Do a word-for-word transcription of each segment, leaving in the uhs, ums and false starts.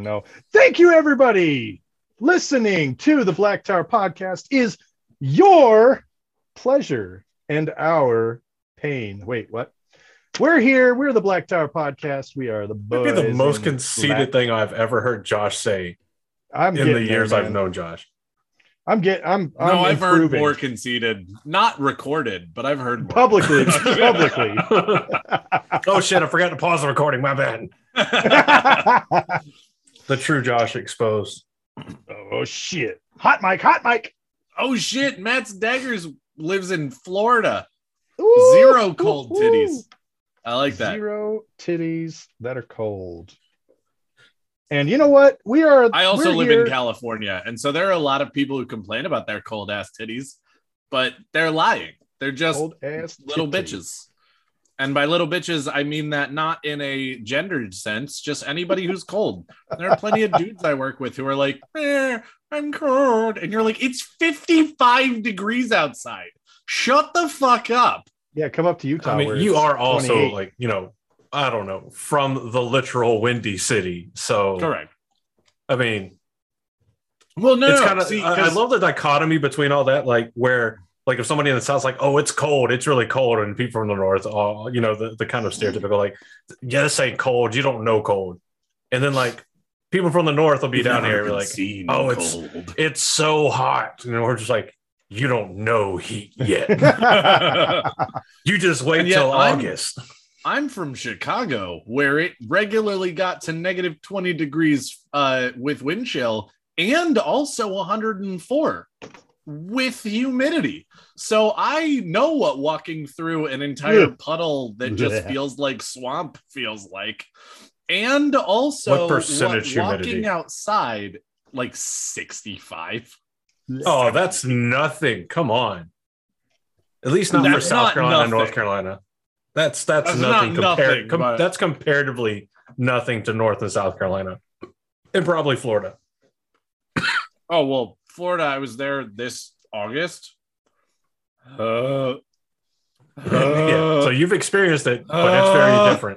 know. Thank you, everybody. Listening to the Black Tower podcast is your pleasure and our pain. Wait, what? We're here. We're the Black Tower podcast. We are the boys. Maybe the most conceited Black... thing I've ever heard Josh say I'm in the years there, I've known Josh. I'm getting. I'm. No, I'm I've improving. heard more conceited, not recorded, but I've heard more. publicly. publicly. Oh shit! I forgot to pause the recording. My bad. The true Josh exposed. Oh shit! Hot mic. Hot mic. Oh shit! Matt's Daggers lives in Florida. Ooh, Zero cold ooh, titties. ooh. I like that. Zero titties that are cold. And you know what? We are. I also live here. in California, and so there are a lot of people who complain about their cold ass titties, but they're lying. They're just Cold ass little titties. bitches. And by little bitches, I mean that not in a gendered sense, just anybody who's cold. There are plenty of dudes I work with who are like, eh, I'm cold. And you're like, it's fifty-five degrees outside. Shut the fuck up. Yeah, come up to Utah. I mean, where you it's are also twenty-eight. like, you know, I don't know, from the literal Windy City. So, Correct. I mean, Well, no, it's no, kind of, see, I, I 'cause- love the dichotomy between all that, like where, like if somebody in the South's like, oh, it's cold, it's really cold. And people from the North, oh, you know, the, the kind of stereotypical, like, yeah, this ain't cold. You don't know cold. And then like people from the North will be You've down never here and be been like, seen oh, it's, cold. it's so hot. And we're just like, you don't know heat yet. You just wait And yet till I'm- August. I'm from Chicago, where it regularly got to negative twenty degrees uh, with wind chill and also one hundred four with humidity. So I know what walking through an entire puddle that just feels like swamp feels like. And also What percentage what walking humidity? outside, like sixty-five. Oh, that's nothing. Come on. At least not for That's South not Carolina and North nothing. Carolina. That's that's, That's nothing not compared. nothing, com- but- That's comparatively nothing to North and South Carolina, and probably Florida. Oh, well, Florida, I was there this August. Uh, Yeah, so you've experienced it, but it's very Uh, different.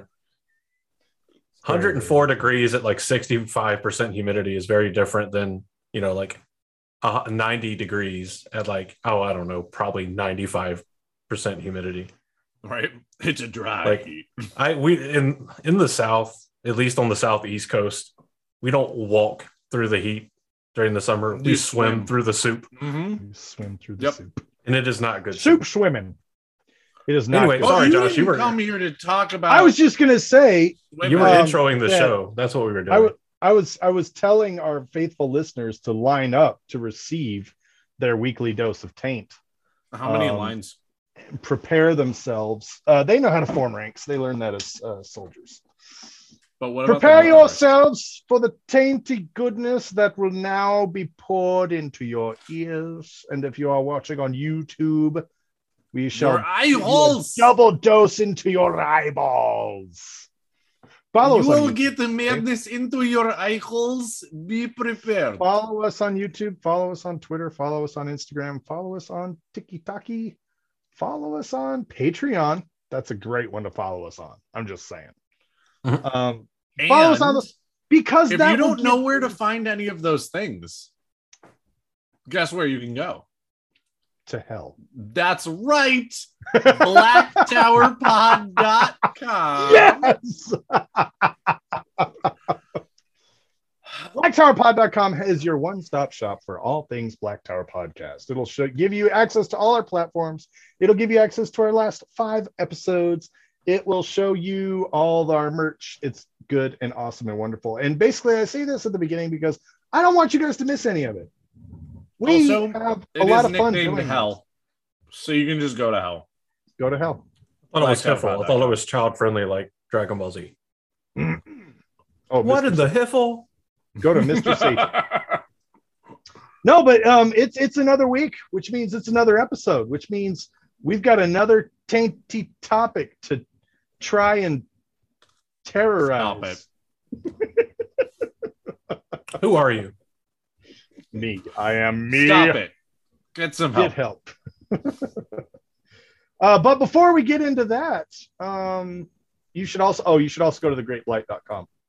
one hundred four degrees at like sixty-five percent humidity is very different than, you know, like uh, ninety degrees at like, oh, I don't know, probably ninety-five percent humidity. right? It's a dry Like- heat. I we in in the South, at least on the Southeast coast, we don't walk through the heat during the summer. We You swim, swim. through the soup, Mm-hmm. You swim through the Yep. soup. and it is not good Soup swimming. It is not. Anyway, good. sorry, you Josh, didn't you were- come here to talk about. I was just gonna say. You were Um, introing the yeah. show. That's what we were doing. I, w- I was I was telling our faithful listeners to line up to receive their weekly dose of taint. How many um, lines? Prepare themselves. Uh, they know how to form ranks. They learn that as uh, soldiers. But what about Prepare the numbers? yourselves for the tainty goodness that will now be poured into your ears. And if you are watching on YouTube, we shall Your eye holes. double dose into your eyeballs. Follow You us on will YouTube. get the madness into your eye holes. Be prepared. Follow us on YouTube. Follow us on Twitter. Follow us on Instagram. Follow us on TikTok. Follow us on Patreon. That's a great one to follow us on. I'm just saying. Mhm. Um, follow us on And the because if that you will don't know give- where to find any of those things, guess where you can go? to hell. That's right. black tower pod dot com. Yes. black tower pod dot com is your one-stop shop for all things Black Tower Podcast. It'll show, give you access to all our platforms. It'll give you access to our last five episodes. It will show you all our merch. It's good and awesome and wonderful. And basically, I say this at the beginning because I don't want you guys to miss any of it. We Also, have a It lot is of fun nicknamed doing hell. So you can just go to hell. it. Go to hell. I thought it was Black Hiffle. Tower I thought it was child friendly like Dragon Ball Z. Oh, What Mister in the Hiffle? Go to Mister Satan. No, but um, it's it's another week, which means it's another episode, which means we've got another tainty topic to try and terrorize. Stop it. Who are you? Me. I am me. Stop it. Get some Get help. help. uh, but before we get into that, um, you should also oh, you should also go to the great blight dot com.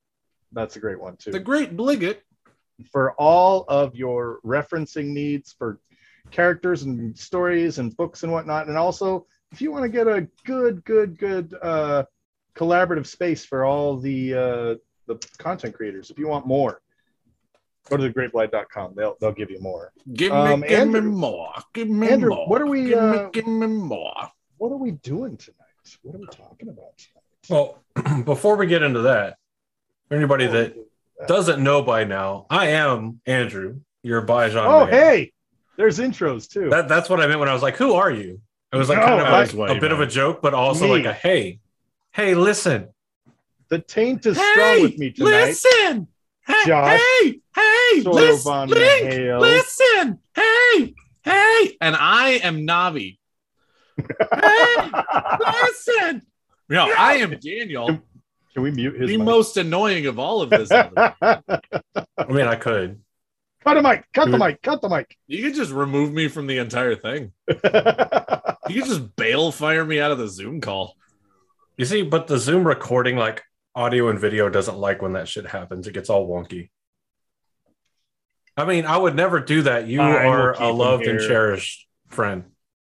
That's a great one too. The Great Bliggett. For all of your referencing needs for characters and stories and books and whatnot. And also, if you want to get a good, good, good uh, collaborative space for all the uh, the content creators, if you want more, go to the great blight dot com. They'll they'll give you more. Give me, Um, give me Andrew- more. Give me Andrew, more. what are we, Give, uh, me, give me more. What are we doing tonight? What are we talking about tonight? Well, before we get into that, for anybody Oh, that doesn't know by now, I am Andrew, your Bijan Oh, man. hey, there's intros too. That, that's what I meant when I was like, who are you? It was like No, kind of that's a, what a you bit of a meant. joke, but also Me. like a hey, hey, listen. The taint is strong with me tonight. Listen. Hey, Josh. hey, hey, Soro listen, Von Blink, Mahale. listen, hey, hey, and I am Navi. Hey, listen. No, I am Daniel, Can we mute his the mic? most annoying of all of this. Cut I mean, I could. a mic. Cut the mic. Cut the mic. You could just remove me from the entire thing. You could just bail fire me out of the Zoom call. You see, but the Zoom recording, like audio and video, doesn't like when that shit happens. It gets all wonky. I mean, I would never do that. You Fine, we'll are keep a him loved and here. cherished friend.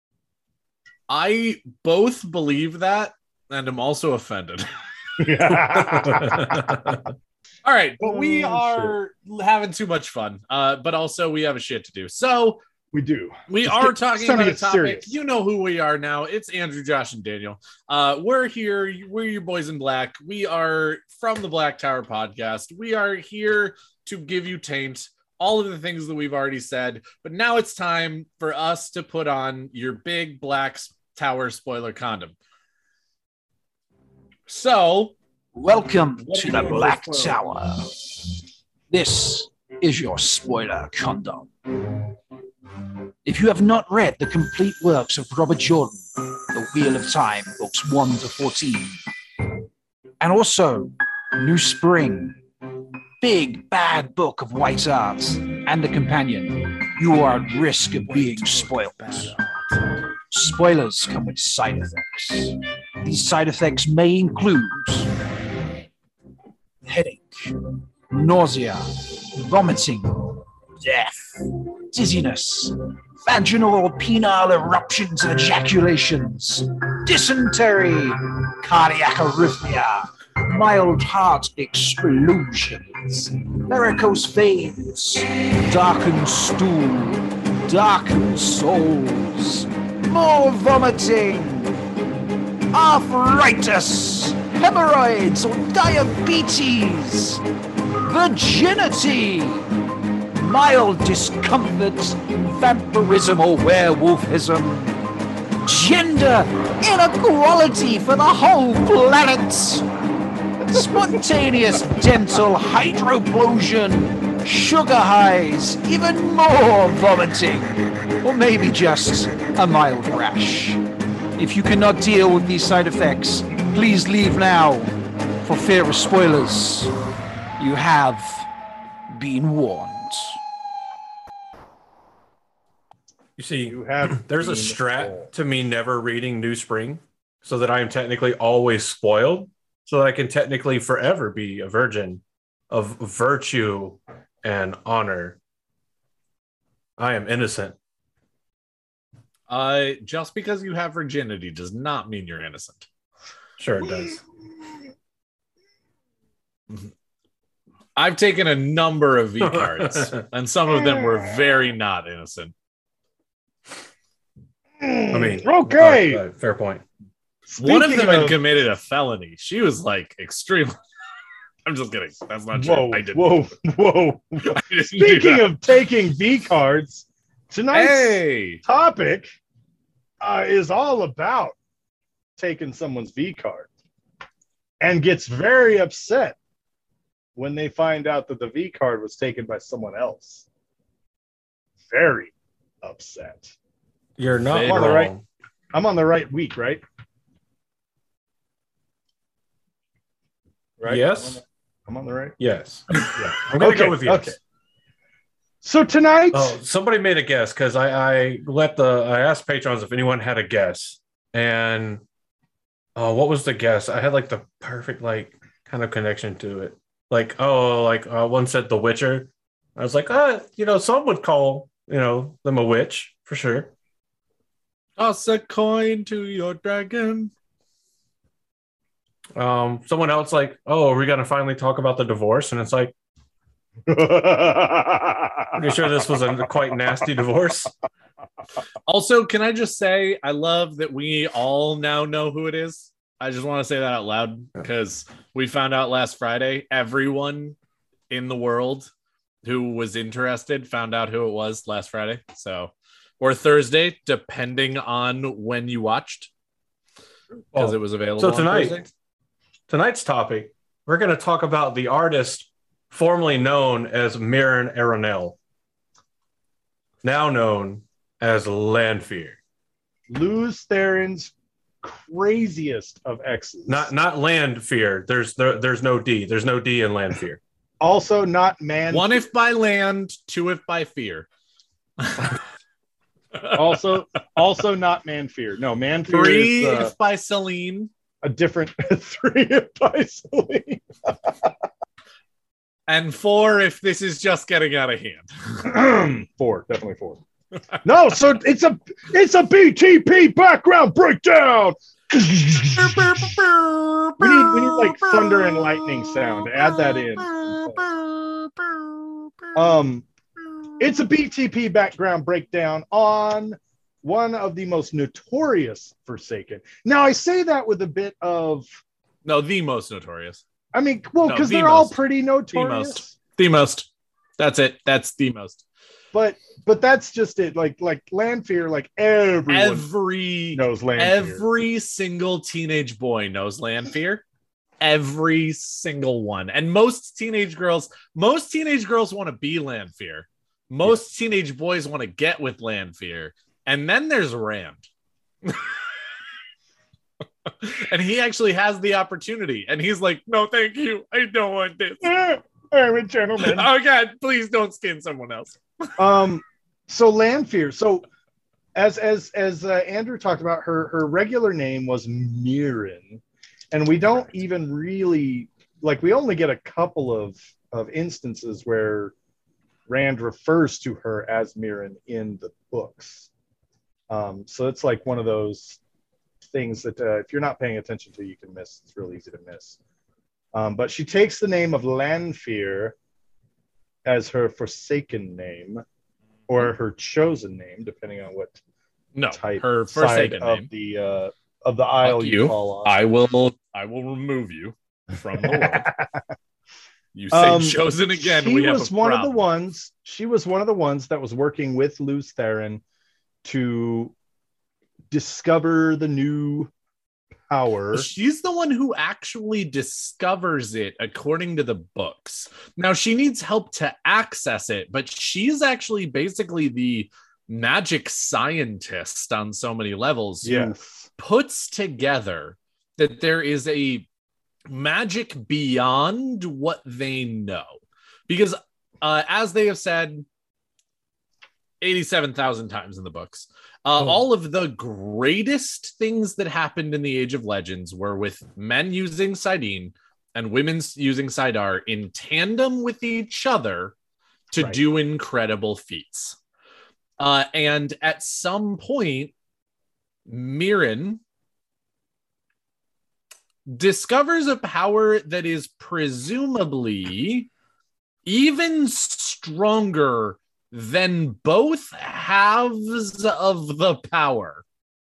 I both believe that, and I'm also offended. All right, but we Oh, are having too much fun, uh, but also we have a shit to do. So We do. we It's are get- it's talking time to about a get topic. serious. You know who we are now. It's Andrew, Josh, and Daniel. Uh, we're here. We're your boys in black. We are from the Black Tower podcast. We are here to give you taint, all of the things that we've already said. But now it's time for us to put on your big Black Tower spoiler condom. So, Welcome What to are the you Black doing for? Tower. This is your spoiler condom. If you have not read the complete works of Robert Jordan, The Wheel of Time, books one to fourteen, and also New Spring, Big Bad Book of White Art, and The Companion, you are at risk of being spoiled. Spoilers come with side effects. These side effects may include headache, nausea, vomiting, death, dizziness, vaginal or penile eruptions and ejaculations, dysentery, cardiac arrhythmia, mild heart explosions, varicose veins, darkened stool, darkened souls, more vomiting, arthritis, hemorrhoids or diabetes, virginity, mild discomfort, vampirism or werewolfism, gender inequality for the whole planet, spontaneous dental hydroplosion, sugar highs, even more vomiting, or maybe just a mild rash. If you cannot deal with these side effects, please leave now for fear of spoilers. You have been warned. You see, You have there's a been strat told. to me never reading New Spring so that I am technically always spoiled, so that I can technically forever be a virgin of virtue and honor. I am innocent. uh, just because you have virginity does not mean you're innocent. Sure, it does. I've taken a number of V cards, and some of them were very not innocent. I mean, okay. all right, uh, fair point. One of Speaking them had of- committed a felony. She was like extremely. I'm just kidding. That's not true. Whoa, I didn't. whoa, whoa. I didn't do Speaking that. of taking V cards, tonight's Hey, topic uh, is all about taking someone's V card and gets very upset when they find out that the V card was taken by someone else. Very upset. You're not I'm on the wrong. right- I'm on the right week, right? Right? Yes. I'm on the right. Yes. Yeah. I'm gonna Okay, go with yes. okay. So tonight, Oh, somebody made a guess because I, I let the I asked patrons if anyone had a guess, and oh, what was the guess? I had like the perfect like kind of connection to it. like, oh, like uh, one said The Witcher. I was like, uh, you know, some would call, you know, them a witch for sure. Toss a coin to your dragon. Um, someone else like, oh, are we gonna finally talk about the divorce? And it's like, pretty sure this was a quite nasty divorce. Also, can I just say, I love that we all now know who it is. I just want to say that out loud because we found out last Friday. Everyone in the world who was interested found out who it was last Friday. So, or Thursday, depending on when you watched, because Oh, it was available. so on tonight, Thursday. tonight's topic, we're going to talk about the artist formerly known as Mirren Aronell, now known as Lanfear. Luz Theron's craziest of exes. Not not Landfear. There's there, there's no D. There's no D in Lanfear. Also not man. One if by land, two if by fear. also also not Manfear. No, Manfear Three is uh, if by Celine. a different three if by Celine. And four if this is just getting out of hand. Four, definitely four. No, so it's a it's a B T P background breakdown. we need we need like thunder and lightning sound. Add that in. Um, it's a B T P background breakdown on one of the most notorious Forsaken. Now I say that with a bit of, No, the most notorious. I mean, well, No, because the they're all most. pretty The notorious. most. The most. That's it. That's the most. But but that's just it. Like like Lanfear, like everyone Every knows Lanfear. every single teenage boy knows Lanfear. Every single one. And most teenage girls, most teenage girls want to be Lanfear. Most yeah. teenage boys want to get with Lanfear. And then there's Rand. And he actually has the opportunity. And he's like, no, thank you. I don't want this. I'm a gentleman. Oh, God, please don't skin someone else. um, so Lanfear. So as as as uh, Andrew talked about, her her regular name was Mirren, and we don't right. even really like. We only get a couple of of instances where Rand refers to her as Mirren in the books. Um, so it's like one of those things that uh, if you're not paying attention to, you can miss. It's real easy to miss. Um, but she takes the name of Lanfear as her Forsaken name, or her chosen name, depending on what no type her side Forsaken of name. the uh, of the aisle you, you fall on. I will I will remove you from the world. You say um, chosen again. She we have was a one problem. of the ones. She was one of the ones that was working with Luz Theron to discover the new power. She's the one who actually discovers it according to the books. Now she needs help to access it, but she's actually basically the magic scientist on so many levels. Yes. Who puts together that there is a magic beyond what they know. Because uh, as they have said eighty-seven thousand times in the books, Uh, oh. all of the greatest things that happened in the Age of Legends were with men using Sidene and women using Sidar in tandem with each other to right. do incredible feats. Uh, and at some point, Mirren discovers a power that is presumably even stronger than both halves of the power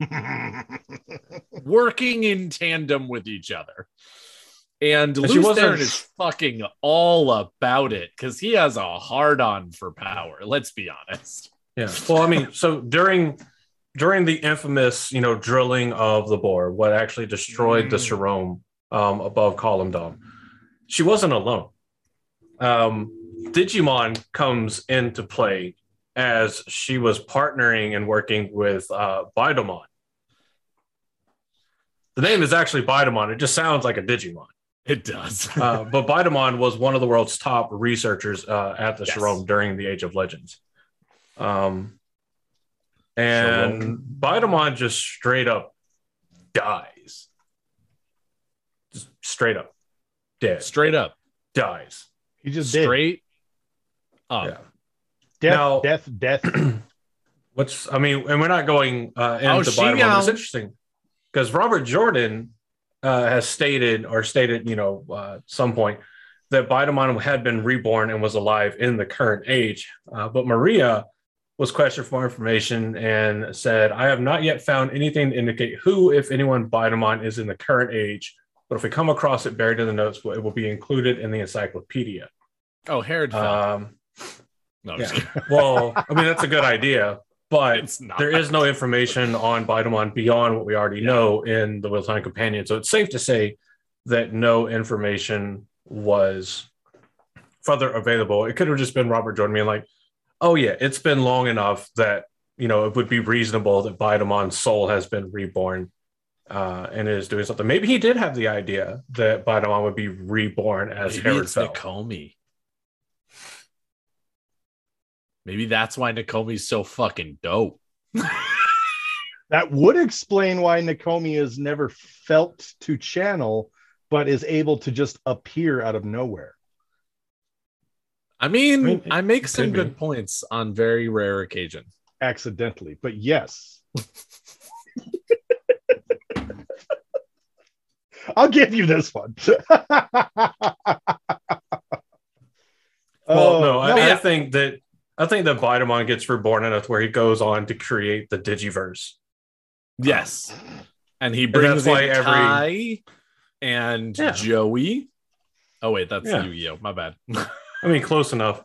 working in tandem with each other. And, and Luz Theron is fucking all about it because he has a hard-on for power. Let's be honest. Yeah. Well, I mean, so during during the infamous, you know, drilling of the Bore, what actually destroyed mm. the Sarome um, above Column Dome, she wasn't alone. Um, Digimon comes into play as she was partnering and working with uh, Bidamon. The name is actually Bidamon. It just sounds like a Digimon. It does. uh, but Bidamon was one of the world's top researchers uh, at the yes. Sarome during the Age of Legends. Um, and Sarome. Bidamon just straight up dies. Just straight up dead. Straight up. dies. He just did. Straight up. Yeah. Death, Now- death, death. Which, I mean, and we're not going uh, Oh, into she Bidamon, but it's young. interesting because Robert Jordan uh, has stated or stated, you know, uh, some point that Bidamon had been reborn and was alive in the current age. Uh, but Maria was questioned for information and said, I have not yet found anything to indicate who, if anyone, Bidamon is in the current age. But if we come across it buried in the notes, it will be included in the encyclopedia. Oh, Herod fell. Um, no, I'm yeah. just kidding. Well, I mean, that's a good idea, but It's not. there is no information on Bidamon beyond what we already know in the Wheel-Time Companion. So it's safe to say that no information was further available. It could have just been Robert Jordan being like, oh yeah, it's been long enough that, you know, it would be reasonable that Bidamon's soul has been reborn uh, and is doing something. Maybe he did have the idea that Bidamon would be reborn as Maybe Herod it's fell. Nakomi. Maybe that's why Nakomi's so fucking dope. That would explain why Nakomi is never felt to channel, but is able to just appear out of nowhere. I mean, I mean, I make some could be. good points on very rare occasions. Accidentally, but yes. I'll give you this one. Well, Oh, no, I, yeah. I think that I think that Bidamon gets reborn enough where he goes on to create the Digiverse. Yes. And he brings that's why in every- Kai and Yeah. Joey. Oh, wait, that's Yeah. Yu-Gi-Oh! My bad. I mean, close enough.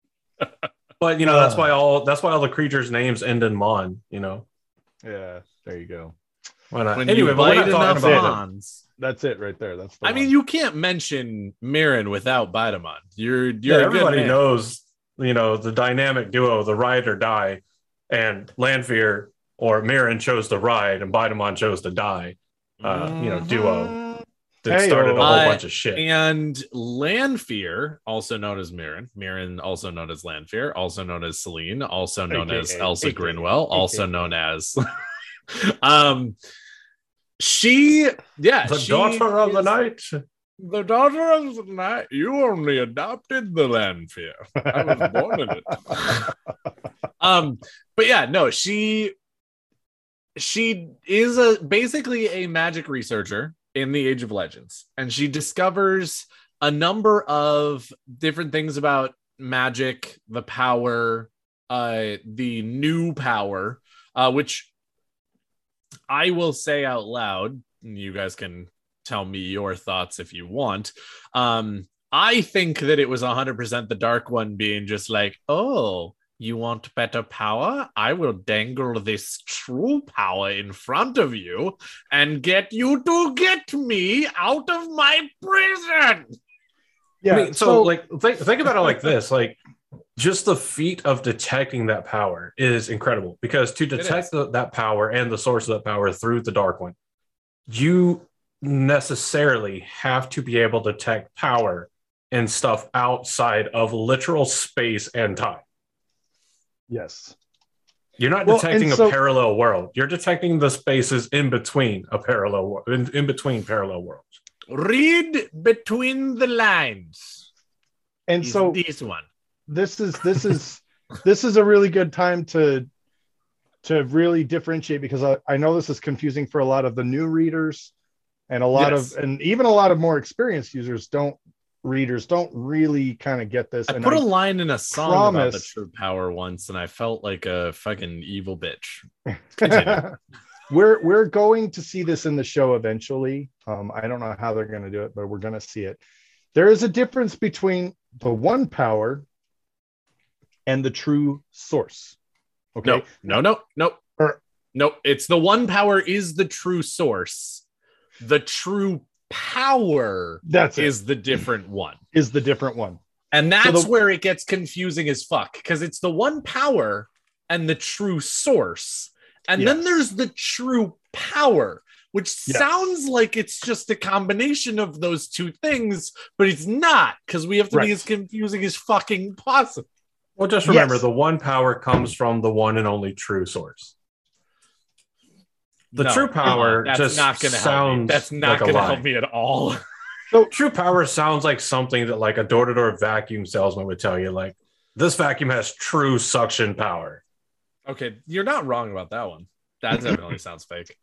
But you know, that's Uh. why all that's why all the creatures' names end in Mon. You know, yeah, there you go. why not? When Anyway, you but we're bite not enough talking about. Mons. That's it right there. That's the I mean, one. you can't mention Mirren without Bidamon. You're you're Yeah, a good everybody man. knows. You know, the dynamic duo, the ride or die, and Lanfear or Mirren chose to ride, and Bidamon chose to die. Uh, you know, duo that Hey-o. started a whole Uh, bunch of shit. And Lanfear, also known as Mirren, Mirren, also known as Lanfear, also known as Celine, also known A K A, as Elsa A K A, Grinwell, also A K A. known as. um, she, yeah, the she daughter of the is night. The daughter of the night. You only adopted the Lanfear. I was born in it. um, but yeah, no, she she is a basically a magic researcher in the Age of Legends, and she discovers a number of different things about magic, the power, uh, the new power, uh, which I will say out loud. You guys can tell me your thoughts if you want. Um, I think that it was one hundred percent the Dark One being just like, oh, you want better power? I will dangle this true power in front of you and get you to get me out of my prison. Yeah. I mean, so, like, think, think about it like this: like, just the feat of detecting that power is incredible. Because to detect the, that power and the source of that power through the Dark One, you necessarily have to be able to detect power and stuff outside of literal space and time. yes. You're not Well, detecting and a so- parallel world. You're detecting the spaces in between a parallel world, in, in between parallel worlds. Read between the lines. And Is so this one. this is this is this is a really good time to to really differentiate, because I, I know this is confusing for a lot of the new readers, and a lot Yes. of and even a lot of more experienced users don't readers don't really kind of get this. I and put I- a line in a song about the promise- true power once, and I felt like a fucking evil bitch. Continue. we're we're going to see this in the show eventually. Um, I don't know how they're going to do it, but we're going to see it. There is a difference between the one power and the true source. Okay. No, no, no, no. Or- no, it's the one power is the true source. The true power That's it. is the different one. Is the different one. And that's the- where it gets confusing as fuck, because it's the one power and the true source. And then Yes. there's the true power, which Yes. sounds like it's just a combination of those two things, but it's not, because we have to Right. be as confusing as fucking possible. Well, just remember, Yes. the one power comes from the one and only true source. The No, true power that's just not going to help me. sounds That's not like a going to lie. help me at all. So True power sounds like something that like a door-to-door vacuum salesman would tell you. Like, this vacuum has true suction power. Okay, you're not wrong about that one. That definitely sounds fake.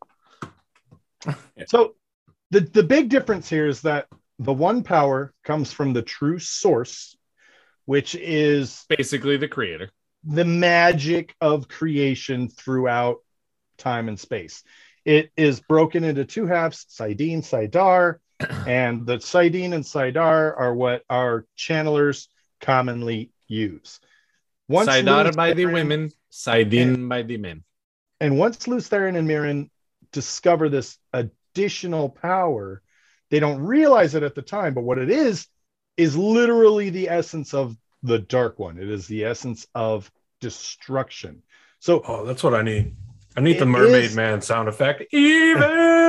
So the, the big difference here is that the one power comes from the true source, which is Basically the creator. the magic of creation throughout time and space. It is broken into two halves, Saidin, Saidar, and the Saidin and Saidar are what our channelers commonly use. Once Saidar by the Theron- women, Saidin by the men. And once Luz Theron and Mirren discover this additional power, they don't realize it at the time, but what it is, is literally the essence of the Dark One. It is the essence of destruction. So Oh, that's what I need. I need the It Mermaid is- Man sound effect. Evil.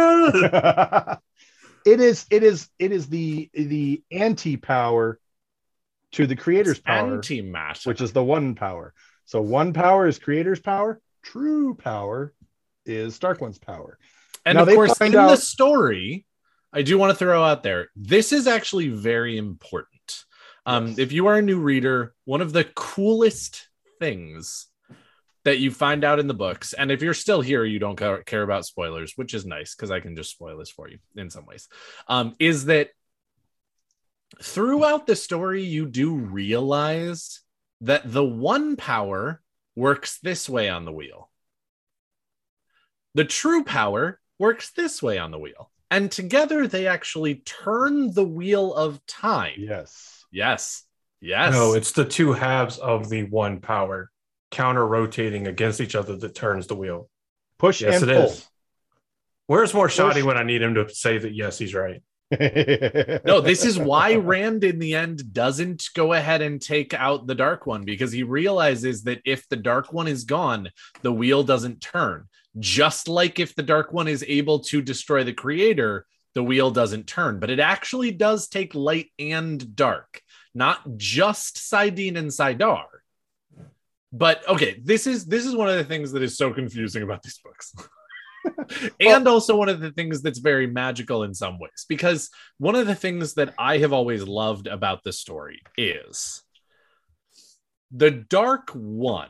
it is it is it is the the anti-power to the creator's power, Anti-matter. which is the one power. So one power is creator's power, true power is Dark One's power. And Now of they course, find in the out- story, I do want to throw out there, this is actually very important. Um, Yes. If you are a new reader, one of the coolest things that you find out in the books, and if you're still here, you don't ca- care about spoilers, which is nice because I can just spoil this for you in some ways, um, is that throughout the story, you do realize that the one power works this way on the wheel. The true power works this way on the wheel. And together they actually turn the wheel of time. Yes. Yes. Yes. No, it's the two halves of the one power counter rotating against each other that turns the wheel. Push Yes, and it pull. is. Where's more shoddy Push. when I need him to say that yes, he's right? No, this is why Rand in the end doesn't go ahead and take out the Dark One, because he realizes that if the Dark One is gone, the wheel doesn't turn. Just like if the Dark One is able to destroy the creator, the wheel doesn't turn. But it actually does take light and dark, not just Saidin and Saidar. But okay, this is this is one of the things that is so confusing about these books. And also one of the things that's very magical in some ways, because one of the things that I have always loved about the story is the Dark One.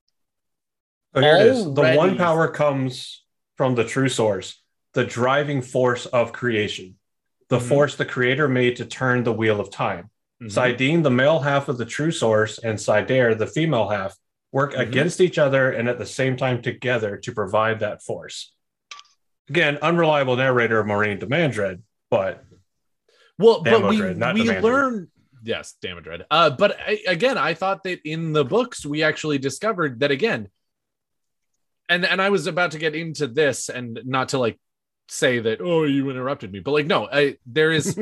So here it is. The Already- one power comes from the true source, the driving force of creation, the Mhm. force the creator made to turn the wheel of time. Mhm. Saidin, the male half of the true source, and Sidair, the female half, work Mhm. against each other and at the same time together to provide that force. Again, unreliable narrator Maureen Demandred, but Well, but we, Damodred, not we Demandred. learn. Yes, Damodred. Uh, but I, again, I thought that in the books we actually discovered that again, and and I was about to get into this, and not to like say that oh you interrupted me, but like no, I there is.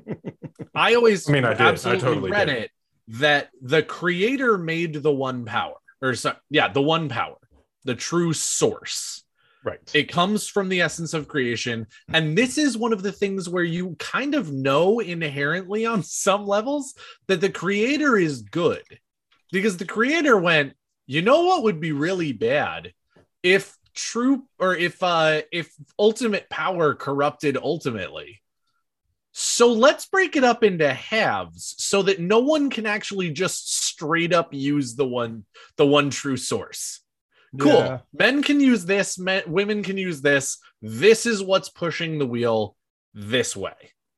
I always I mean, I did. I absolutely totally read did. it that the creator made the one power, or so, yeah, the one power, the true source. Right. It comes from the essence of creation. And this is one of the things where you kind of know inherently on some levels that the creator is good, because the creator went, you know what would be really bad if true or if uh if ultimate power corrupted ultimately. So let's break it up into halves so that no one can actually just straight up use the one the one true source. Cool. Yeah. Men can use this, men, women can use this. This is what's pushing the wheel this way,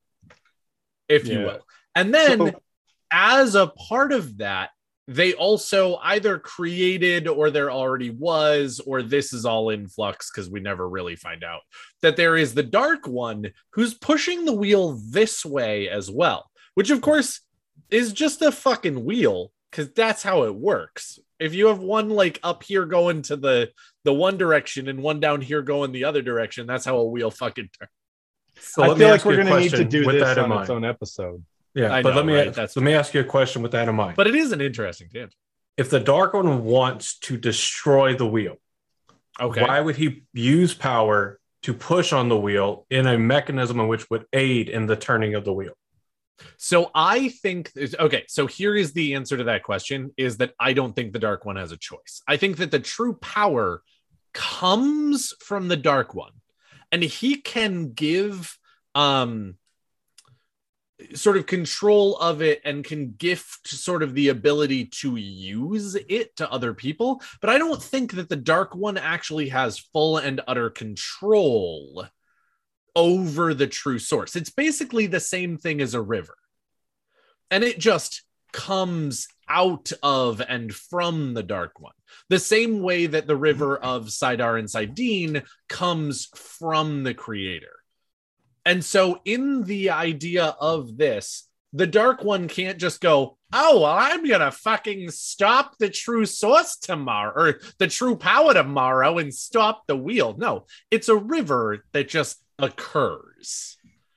if you Yeah. will. And then So- as a part of that, they also either created or there already was, or this is all in flux because we never really find out, that there is the Dark One who's pushing the wheel this way as well, which of course is just a fucking wheel because that's how it works. If you have one like up here going to the the one direction and one down here going the other direction, that's how a wheel fucking turns. So I let me feel like ask you we're a going to need to question do with this that in on its mind. own episode. Yeah, I but know, let me right? That's- let me ask you a question with that in mind. But it is an interesting tangent. If the Dark One wants to destroy the wheel, Okay. why would he use power to push on the wheel in a mechanism in which would aid in the turning of the wheel? So I think, okay, so here is the answer to that question, is that I don't think the Dark One has a choice. I think that the true power comes from the Dark One, and he can give, um, sort of control of it and can gift sort of the ability to use it to other people. But I don't think that the Dark One actually has full and utter control over the true source. It's basically the same thing as a river. And it just comes out of and from the Dark One. The same way that the river of Saidar and Saidin comes from the creator. And so in the idea of this, the Dark One can't just go, oh, well, I'm going to fucking stop the true source tomorrow, or the true power tomorrow, and stop the wheel. No, it's a river that just occurs.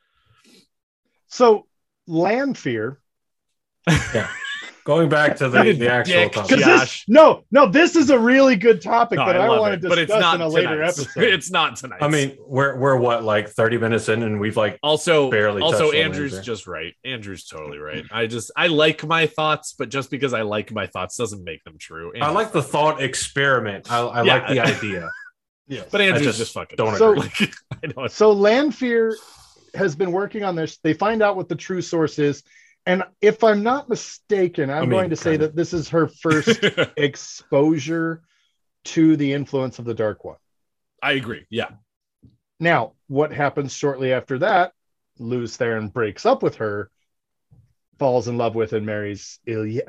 So Lanfear. Yeah. Going back to the, the actual Dick, topic. This, no, no, this is a really good topic No, that I, I want it, to but it's discuss not in a later tonight's. episode. It's not tonight. I mean, we're we're what, like thirty minutes in, and we've like also barely also touched on Andrew's Lanfear. just right. Andrew's totally right. I just I like my thoughts, but just because I like my thoughts doesn't make them true. I like the thought experiment. I, I Yeah. like the idea. Yes. but Andrew's just just, fucking don't So- agree. Like, I know it's So Lanfear has been working on this. They find out what the true source is. And if I'm not mistaken, I'm I mean, going to say kinda. that this is her first exposure to the influence of the Dark One. I agree. Yeah. Now, what happens shortly after that? Luz Theron breaks up with her, falls in love with and marries Ilya.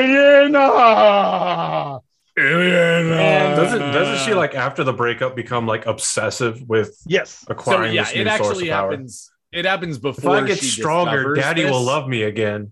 Ilyana! And- Doesn't doesn't she, like, after the breakup become like obsessive with Yes. So acquiring yeah, this it new source actually of power? happens. It happens If before I get she stronger, discovers Daddy will this. love me again.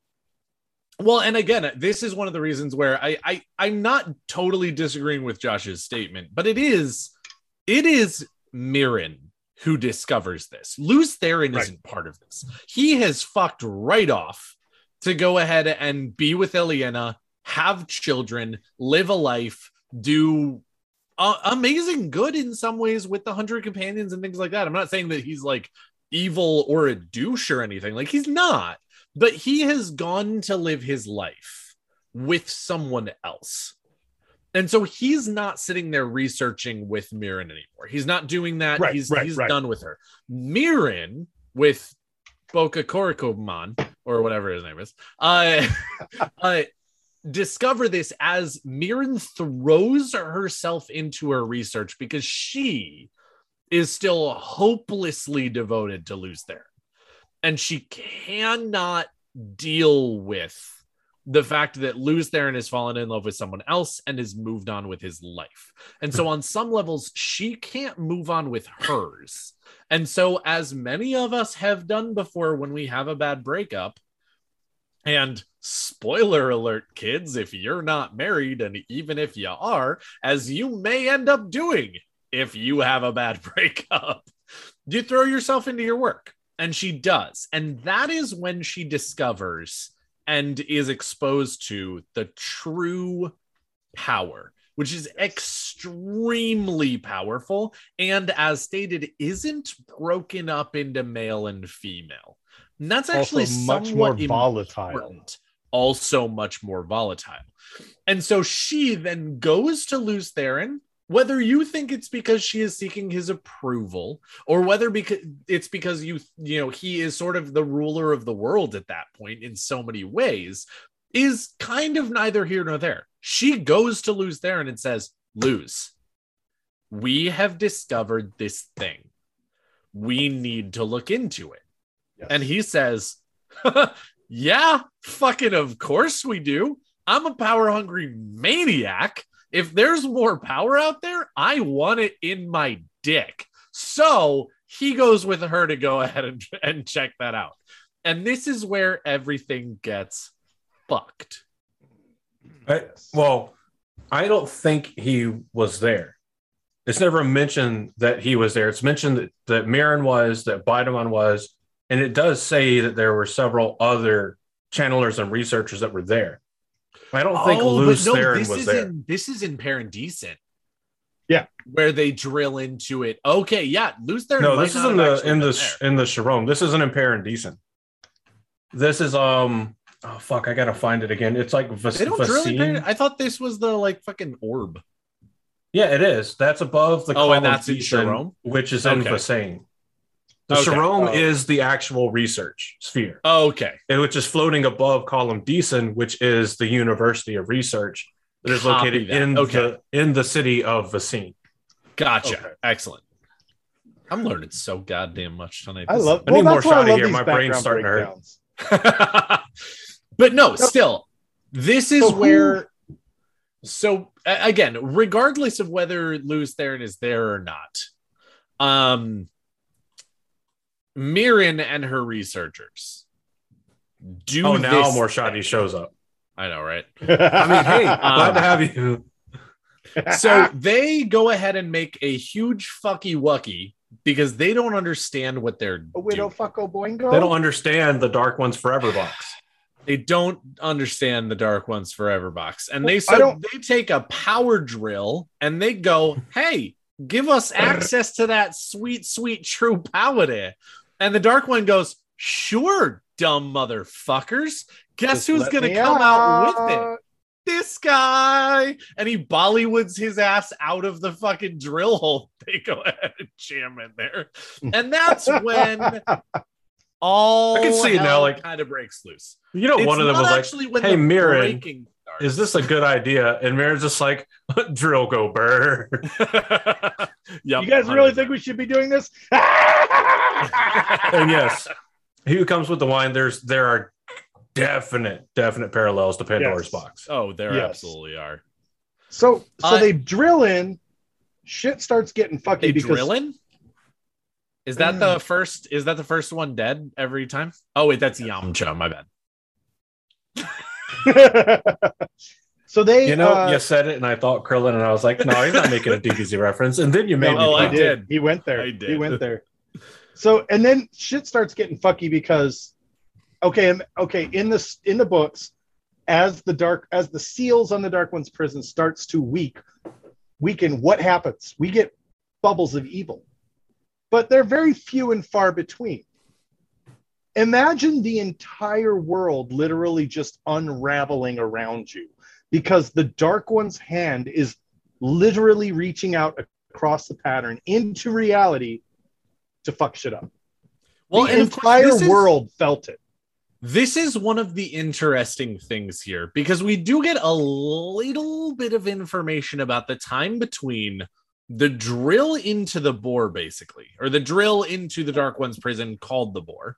Well, and again, this is one of the reasons where I, I I'm not totally disagreeing with Josh's statement, but it is it is Mirren who discovers this. Luz Theron Right. isn't part of this. He has fucked right off to go ahead and be with Ilyana, have children, live a life, do uh, amazing good in some ways with the Hundred Companions and things like that. I'm not saying that he's like evil or a douche or anything. Like, he's not. But he has gone to live his life with someone else. And so he's not sitting there researching with Mirren anymore. He's not doing that. Right, he's right, he's right. done with her. Mirren with Boca Korikoman, or whatever his name is, uh, uh, discover this as Mirren throws herself into her research because she is still hopelessly devoted to Luz Theron. And she cannot deal with the fact that Luz Theron has fallen in love with someone else and has moved on with his life. And so on some levels, she can't move on with hers. And so, as many of us have done before when we have a bad breakup, and spoiler alert, kids, if you're not married, and even if you are, as you may end up doing if you have a bad breakup, you throw yourself into your work. And she does. And that is when she discovers and is exposed to the true power, which is extremely powerful. And as stated, isn't broken up into male and female. And that's actually Also much more somewhat volatile. important. Also much more volatile. And so she then goes to Luz Theron, whether you think it's because she is seeking his approval, or whether because it's because you you know he is sort of the ruler of the world at that point in so many ways, is kind of neither here nor there. She goes to Luz Theron and says, Luz, we have discovered this thing. We need to look into it. Yes. And he says, yeah, fucking of course we do. I'm a power hungry maniac. If there's more power out there, I want it in my dick. So he goes with her to go ahead and, and check that out. And this is where everything gets fucked. I, well, I don't think he was there. It's never mentioned that he was there. It's mentioned that, that Mirren was, that Bideman was, and it does say that there were several other channelers and researchers that were there. I don't think Oh, Luz but no, Theron this was is there. in this is in Paradisant. Yeah. Where they drill into it. Okay, yeah, Luz Theron. No, might this is not in have the actually in been the there. in the Sharon. This isn't in Paradisant. This is um oh fuck, I gotta find it again. It's like Vas- They don't drill in Vasine. Parad- I thought this was the like fucking orb. Yeah, it is. That's above the Oh, column and that's in Ethan, Sharon? which is in Okay. Vasane. The Okay. Sharom Oh. is the actual research sphere, Okay. and which is floating above Column Deason, which is the University of Research that is Copy located that. in Okay. the in the city of Vasine. Gotcha. Okay. Excellent. I'm learning so goddamn much tonight. I This love. I well, need more that's why I shoddy love here. these My brain's background starting to hurt. breakdowns. But no, still, this is So who- where. So a- again, regardless of whether Luz Theron is there or not, um, Mirren and her researchers do. Oh, now this more shoddy shows up. I know, right? I mean, hey, glad to Um, have you. So they go ahead and make a huge fucky wucky because they don't understand what they're a widow doing. fucko boingo. They don't understand the Dark Ones Forever box. They don't understand the Dark Ones Forever box. And they I so don't- they take a power drill and they go, hey, give us access to that sweet, sweet true power there. And the Dark One goes, sure, dumb motherfuckers. Guess Just who's let gonna me come out with it? out. This guy. And he Bollywoods his ass out of the fucking drill hole. They go ahead and jam in there. And that's when all I can see it now, like- kind of breaks loose. You know, It's one of them not was like, actually when "Hey, the Mirren, breaking starts. is this a good idea?" And Mirren's just like, "Drill go burr." Yep, You guys really think we should be doing this? And yes, he who comes with the wine. There's there are definite definite parallels to Pandora's Yes. box. Oh, there Yes. absolutely are. So, so Uh, they drill in. Shit starts getting fucky They because drilling? Is that the first? Is that the first one dead every time? Oh wait, that's Yamcha. My bad. so they, You know, uh, you said it, and I thought Krillin, and I was like, "No, he's not making a D B Z reference." And then you made no, me. Oh, I laugh. he did. He went there. I He did. went there. So, and then shit starts getting fucky because, okay, and- okay, in the in the books, as the dark as the seals on the Dark One's prison starts to weak, weaken, what happens? We get bubbles of evil, but they're very few and far between. Imagine the entire world literally just unraveling around you because the Dark One's hand is literally reaching out across the pattern into reality to fuck shit up. Well, the and of course, entire this is- world felt it. This is one of the interesting things here because we do get a little bit of information about the time between the drill into the bore, basically, or the drill into the Dark One's prison called the bore,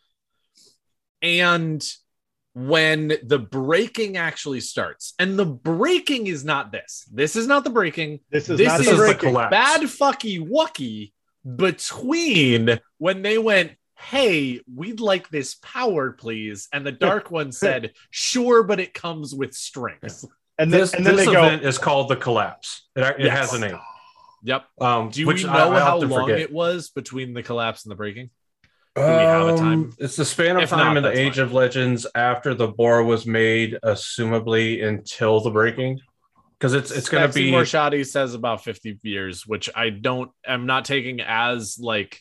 and when the breaking actually starts. And the breaking is not this. This is not the breaking. This is This not is the the breaking. collapse. Bad fucky wucky between when they went, hey, we'd like this power, please. And the Dark One said, sure, but it comes with strings. And then, This, and then this they go, event is called the collapse. It, it Yes. has a name. Yep. Um, Do which we I- know I how often long forget. it was between the collapse and the breaking? we have a time? Um, It's the span of If time not, in the that's Age fine. of Legends after the bore was made, assumably until the breaking, because it's it's going to Sexy be Morshadi says about fifty years, which I don't, I'm not taking as like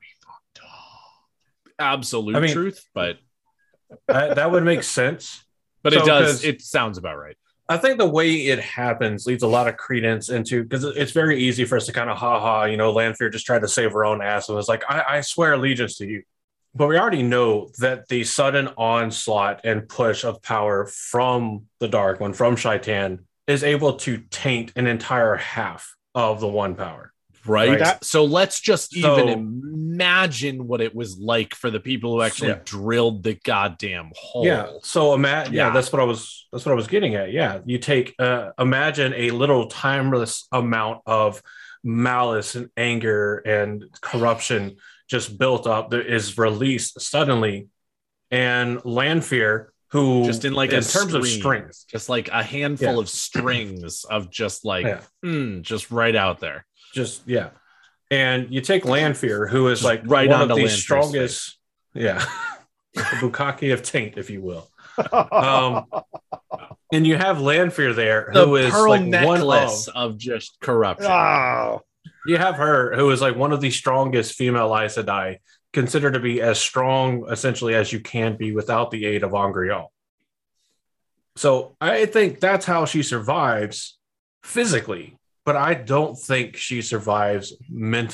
absolute I mean- truth, but that, that would make sense. but So, it does, 'cause- it sounds about right. I think the way it happens leads a lot of credence into because it's very easy for us to kind of ha ha, you know, Lanfear just tried to save her own ass and was like, I, I swear allegiance to you. But we already know that the sudden onslaught and push of power from the Dark One, from Shaitan, is able to taint an entire half of the one power. Right. That- so let's just So- even imagine what it was like for the people who actually Yeah. drilled the goddamn hole. Yeah. So imagine, yeah. Yeah. that's what I was. That's what I was getting at. Yeah, you take, uh, imagine a little timeless amount of malice and anger and corruption just built up that is released suddenly, and Lanfear, who Just in like in a terms of stream, strings, just like a handful Yeah. of strings of just like, Yeah. mm, just right out there. just yeah, and you take Lanfear, who is Just like right one of onto the Lanfear's strongest, yeah, the Bukkake of taint, if you will. Um, and you have Lanfear there, The who is pearl like one necklace of. of just corruption. oh, You have her, who is like one of the strongest female Aes Sedai, considered to be as strong, essentially, as you can be without the aid of Angreal. So I think that's how she survives physically, but I don't think she survives mentally.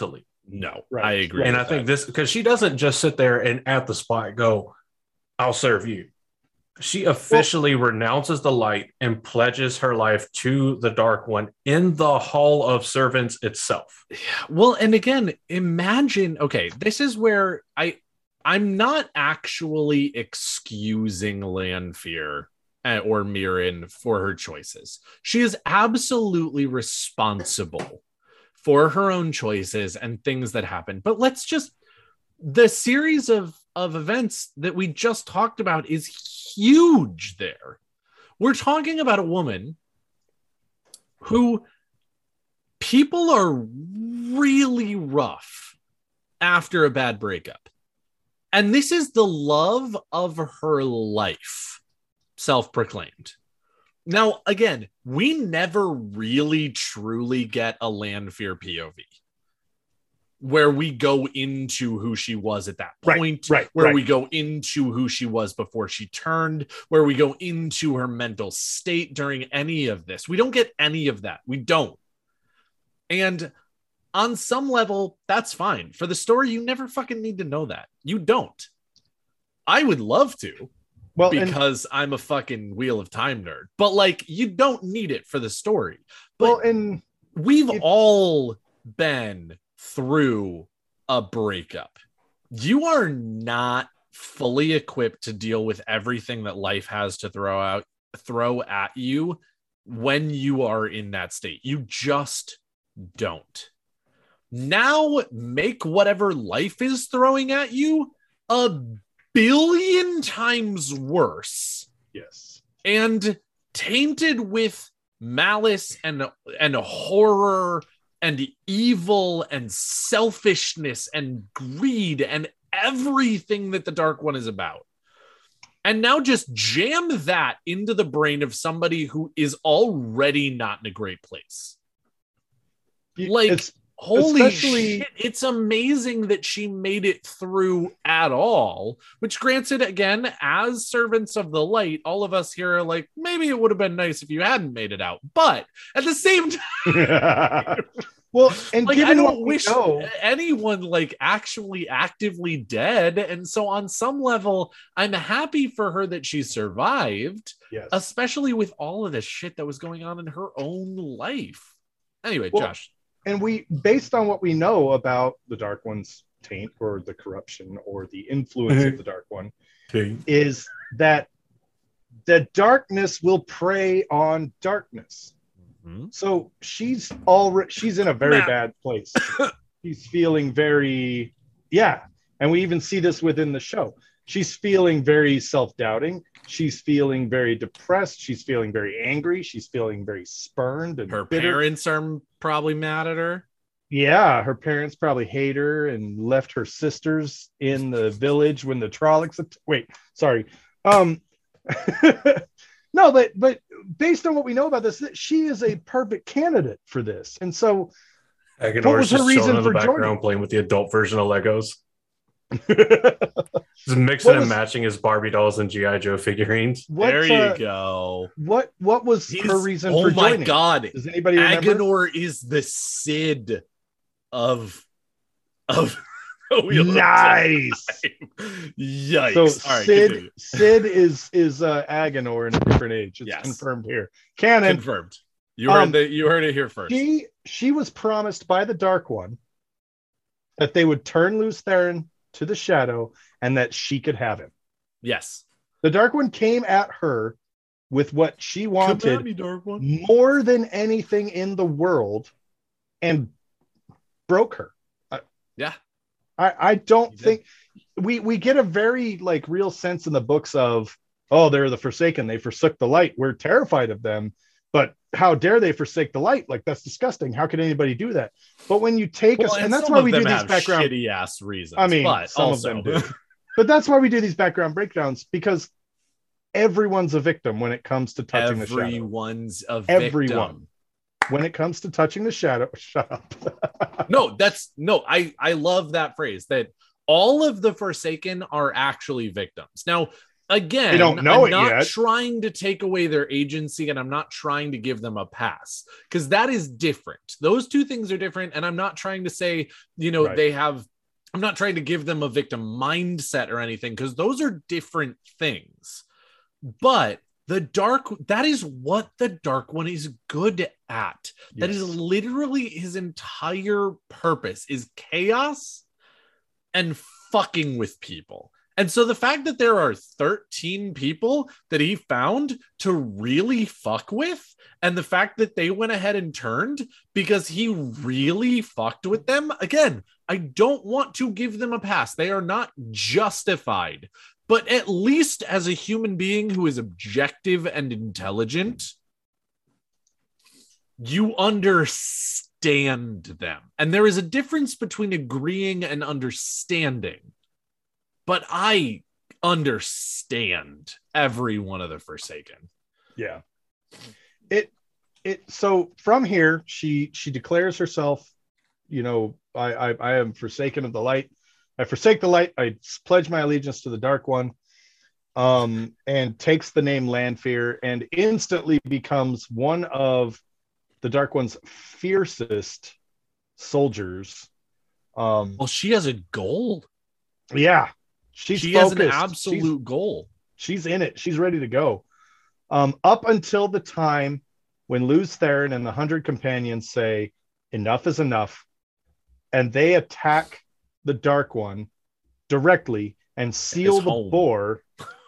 No, Right, I agree. And I with think that. this, because she doesn't just sit there and at the spot go, I'll serve you. She officially well, renounces the light and pledges her life to the Dark One in the Hall of Servants itself. Well, and again, imagine, okay, this is where I, I'm not actually excusing Lanfear or Mirren for her choices. She is absolutely responsible for her own choices and things that happen. But let's just, the series of, of events that we just talked about is huge there. We're talking about a woman who people are really rough after a bad breakup. And this is the love of her life, self-proclaimed. Now, again, we never really truly get a Lanfear P O V where we go into who she was at that point, right, right, where right. we go into who she was before she turned, where we go into her mental state during any of this. We don't get any of that. We don't. And on some level, that's fine. For the story, you never fucking need to know that. You don't. I would love to. Well, because and, I'm a fucking Wheel of Time nerd, but like, you don't need it for the story. But well, and we've if, all been through a breakup. You are not fully equipped to deal with everything that life has to throw out, throw at you when you are in that state. You just don't. Now make whatever life is throwing at you a billion times worse. Yes. And tainted with malice and and horror and evil and selfishness and greed and everything that the Dark One is about. And now just jam that into the brain of somebody who is already not in a great place. Like, it's, holy shit, it's amazing that she made it through at all, which granted, again, as servants of the light, all of us here are like, maybe it would have been nice if you hadn't made it out. But at the same time, well, and like, given I what don't we wish know, anyone like actually actively dead. And so on some level, I'm happy for her that she survived, yes. especially with all of this shit that was going on in her own life. Anyway, well, Josh. And we, based on what we know about the Dark One's taint or the corruption or the influence of the Dark One, okay. is that the darkness will prey on darkness. Mm-hmm. So she's already, she's in a very bad place. She's feeling very, yeah. And we even see this within the show. She's feeling very self-doubting. She's feeling very depressed. She's feeling very angry. She's feeling very spurned and her bitter. Parents are probably mad at her. Yeah, her parents probably hate her and left her sisters in the village when the Trollocs. Wait, sorry. Um, no, but but based on what we know about this, she is a perfect candidate for this. And so, Agenor what was her reason in the for background joining? Playing with the adult version of Legos? Just mixing was, and matching his Barbie dolls and G I Joe figurines. There you uh, go. What what was He's, her reason oh for my joining? God. Does anybody remember? Agenor is the Sid of of nice. Yikes. So right, Sid continue. Sid is is uh, Agenor in a different age. It's yes. confirmed here. Canon. Confirmed. You heard um, the, you heard it here first. She she was promised by the Dark One that they would turn loose Theron to the shadow and that she could have him. Yes. The Dark One came at her with what she wanted me, Dark One. more than anything in the world and broke her. Yeah. I, I don't think we, we get a very like real sense in the books of, oh, they're the Forsaken. They forsook the light. We're terrified of them. But how dare they forsake the light? Like, that's disgusting. How could anybody do that? But when you take well, us, and, and that's why we do these background shitty ass reasons. I mean, but some also. of them do. But that's why we do these background breakdowns, because everyone's a victim when it comes to touching everyone's the shadow. Everyone's a victim. Everyone. When it comes to touching the shadow, shut up. no, that's no. I I love that phrase that all of the Forsaken are actually victims. Now, Again, They don't know I'm it not yet. trying to take away their agency, and I'm not trying to give them a pass, because that is different. Those two things are different, and I'm not trying to say, you know, Right. they have, I'm not trying to give them a victim mindset or anything, because those are different things. But the dark, that is what the Dark One is good at. That is Yes. literally his entire purpose, is chaos and fucking with people. And so the fact that there are thirteen people that he found to really fuck with, and the fact that they went ahead and turned because he really fucked with them, again, I don't want to give them a pass. They are not justified. But at least as a human being who is objective and intelligent, you understand them. And there is a difference between agreeing and understanding. But I understand every one of the Forsaken. Yeah. It it so from here she she declares herself, you know, I I, I am forsaken of the light. I forsake the light. I pledge my allegiance to the Dark One. Um, and takes the name Lanfear and instantly becomes one of the Dark One's fiercest soldiers. Um, Well, she has a goal. yeah, she's she focused. has an absolute she's, goal. She's in it. She's ready to go. Um, up until the time when Luz Theron and the Hundred Companions say, enough is enough, and they attack the Dark One directly and seal His the home. bore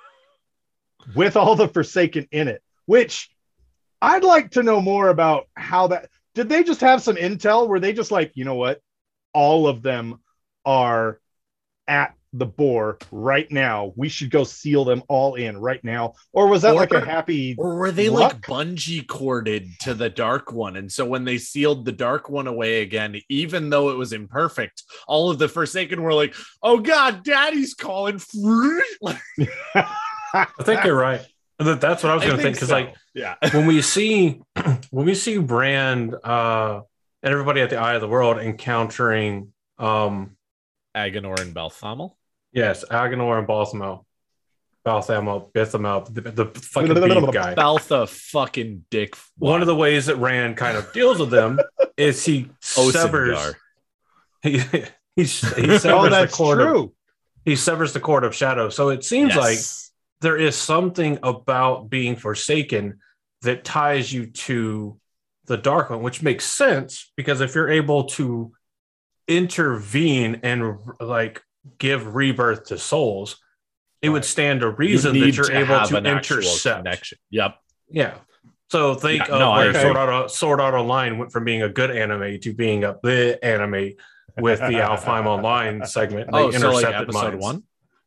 with all the Forsaken in it, which I'd like to know more about how that, did they just have some intel? Were they just like, you know what? All of them are at the bore right now. We should go seal them all in right now. Or was that Or- like a happy, Or were they luck? like bungee corded to the Dark One? And so when they sealed the Dark One away again, even though it was imperfect, all of the Forsaken were like, oh God, Daddy's calling. Like, I think you're right. That- That's what I was going to think. Because so. like yeah. when we see when we see Brand uh, and everybody at the Eye of the World encountering, um, Agenor and Balthamel. yes, Agenor and Balthamo, Balthamo, Bithamo, the, the fucking beef guy. Baltha fucking dick. One of the ways that Rand kind of deals with them is he severs. Osingar. He he, he severs oh, the that's cord. Of, true. he severs the cord of shadow. So it seems like Yes. there is something about being forsaken that ties you to the Dark One, which makes sense because if you're able to intervene and like give rebirth to souls, it would stand to reason You that need you're to able have to an actual intercept. connection. Yep. Yeah. So think Yeah, of no, I where agree. Sword Art, Sword Art Online went from being a good anime to being a the anime with the Alfheim Online segment. They Oh, so like intercepted episode minds. one?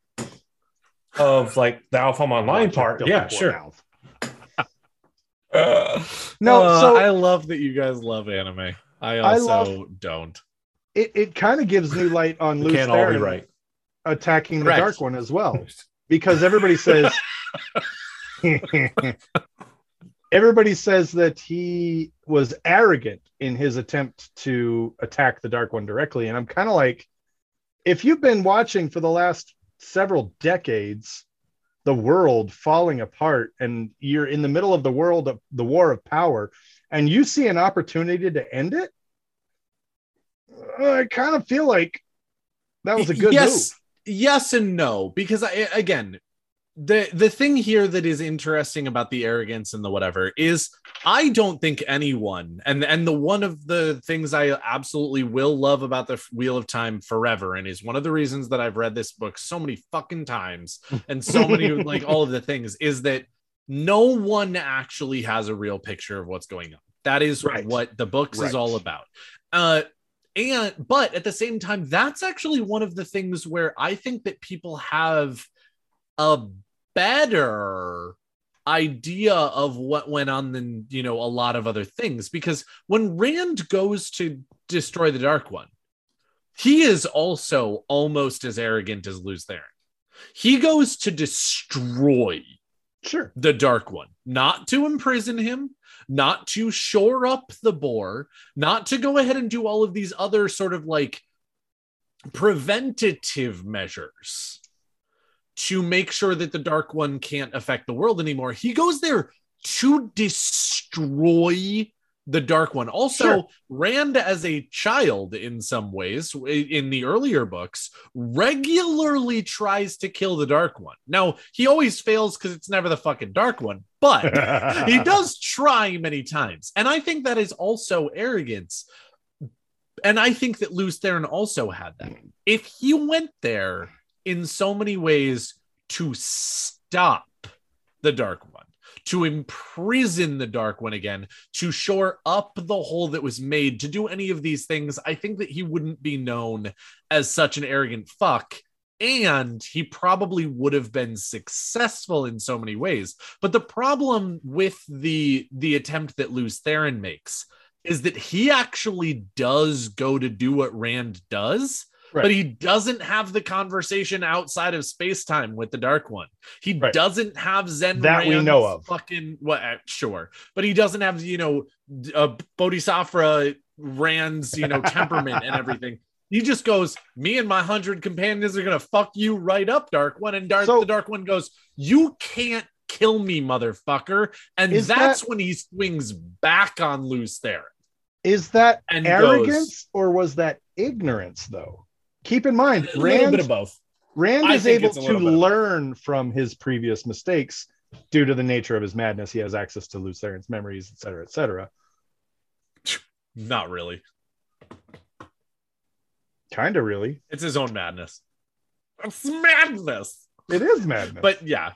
Of like the Alfheim Online Watch part. it, Yeah, don't sure. mouth. Uh, No, uh, so- I love that you guys love anime. I I also love- don't. It, it kind of gives new light on We Luz can't all be Theron right. attacking the Correct. Dark One as well. Because everybody says everybody says that he was arrogant in his attempt to attack the Dark One directly. And I'm kind of like, if you've been watching for the last several decades, the world falling apart, and you're in the middle of the world of the war of power, and you see an opportunity to end it, I kind of feel like that was a good yes, move. yes and no, because I again, the the thing here that is interesting about the arrogance and the whatever is I don't think anyone, and and the one of the things I absolutely will love about the Wheel of Time forever, and is one of the reasons that I've read this book so many fucking times and so many like all of the things, is that no one actually has a real picture of what's going on. That is Right. what the books Right. is all about. Uh and but at the same time, that's actually one of the things where I think that people have a better idea of what went on than, you know, a lot of other things. Because when Rand goes to destroy the Dark One, he is also almost as arrogant as Luz Theron. He goes to destroy Sure. the Dark One, not to imprison him, not to shore up the bore, not to go ahead and do all of these other sort of like preventative measures. to make sure that the Dark One can't affect the world anymore. He goes there to destroy the Dark One. Also, sure. Rand, as a child in some ways, in the earlier books, regularly tries to kill the Dark One. Now, he always fails because it's never the fucking Dark One, but he does try many times. And I think that is also arrogance. And I think that Lews Therin also had that. If he went there in so many ways to stop the Dark One, to imprison the Dark One again, to shore up the hole that was made, to do any of these things, I think that he wouldn't be known as such an arrogant fuck. And he probably would have been successful in so many ways. But the problem with the, the attempt that Lews Therin makes is that he actually does go to do what Rand does. Right. But he doesn't have the conversation outside of space-time with the Dark One. He right. doesn't have Zen that Rand's we know of. Fucking what? Well, sure, but he doesn't have you know uh, Bodhisattva Rand's you know temperament and everything. He just goes, "Me and my hundred companions are gonna fuck you right up, Dark One." And Dark, so, the Dark One goes, "You can't kill me, motherfucker!" And that's that, when he swings back on Lews Therin. Is that and arrogance goes, or was that ignorance, though? Keep in mind, a Rand, bit of both. Rand is able to learn from his previous mistakes due to the nature of his madness. He has access to Lews Therin's memories, et cetera, et cetera. Not really. Kind of really. It's his own madness. It's madness. It is madness. But yeah.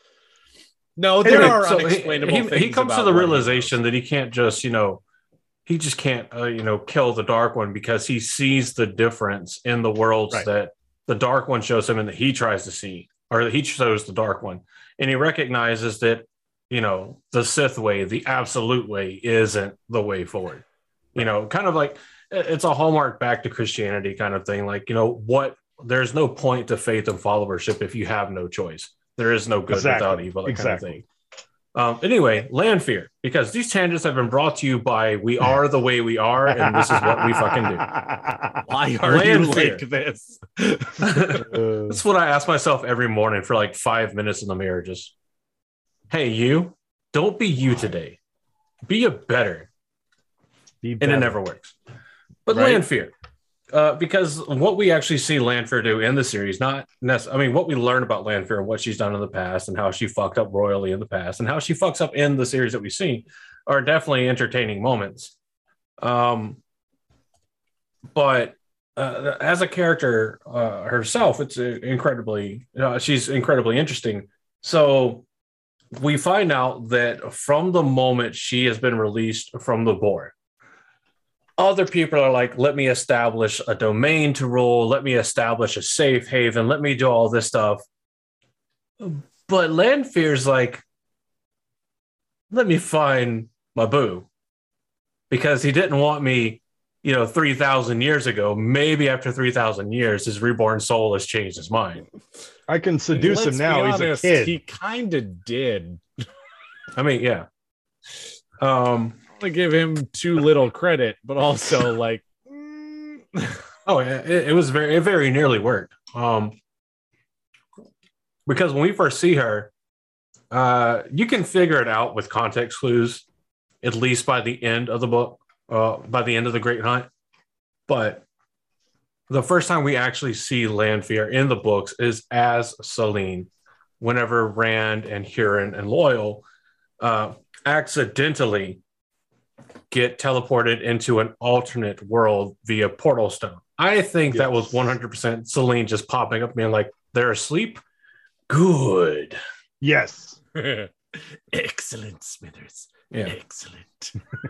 No, there anyway, are so unexplainable he, things. He, he comes to the realization that he can't just, you know, he just can't, uh, you know, kill the Dark One because he sees the difference in the worlds right. that the Dark One shows him and that he tries to see, or that he shows the Dark One. And he recognizes that, you know, the Sith way, the absolute way, isn't the way forward. You know, kind of like it's a hallmark back to Christianity kind of thing. Like, you know, what there's no point to faith and followership if you have no choice. There is no good exactly. without evil, that exactly. kind of thing. Um, anyway, Lanfear, because these tangents have been brought to you by We Are the Way We Are, and this is what we fucking do. Why are Lanfear. You like this? That's what I ask myself every morning for like five minutes in the mirror. Just, hey, you, don't be you today. Be a better. Be better. And it never works. But right? Lanfear, uh, because what we actually see Lanfear do in the series, not necessarily, I mean, what we learn about Lanfear and what she's done in the past and how she fucked up royally in the past and how she fucks up in the series that we see are definitely entertaining moments. Um, but uh, as a character uh, herself, it's incredibly, uh, she's incredibly interesting. So we find out that from the moment she has been released from the board, other people are like, let me establish a domain to rule. Let me establish a safe haven. Let me do all this stuff. But Lanfear's like, let me find my boo. Because he didn't want me, you know, three thousand years ago. Maybe after three thousand years, his reborn soul has changed his mind. I can seduce him now. Honest, he's a kid. He kind of did. I mean, yeah. Um... To give him too little credit, but also like oh yeah, it, it was very it very nearly worked. Um because when we first see her, uh you can figure it out with context clues, at least by the end of the book, uh by the end of the Great Hunt. But the first time we actually see Lanfear in the books is as Selene, whenever Rand and Huron and Loyal uh accidentally get teleported into an alternate world via portal stone. I think yes. that was one hundred percent Selene just popping up being like, they're asleep? Good. Yes. Excellent, Smithers. Yeah. Excellent.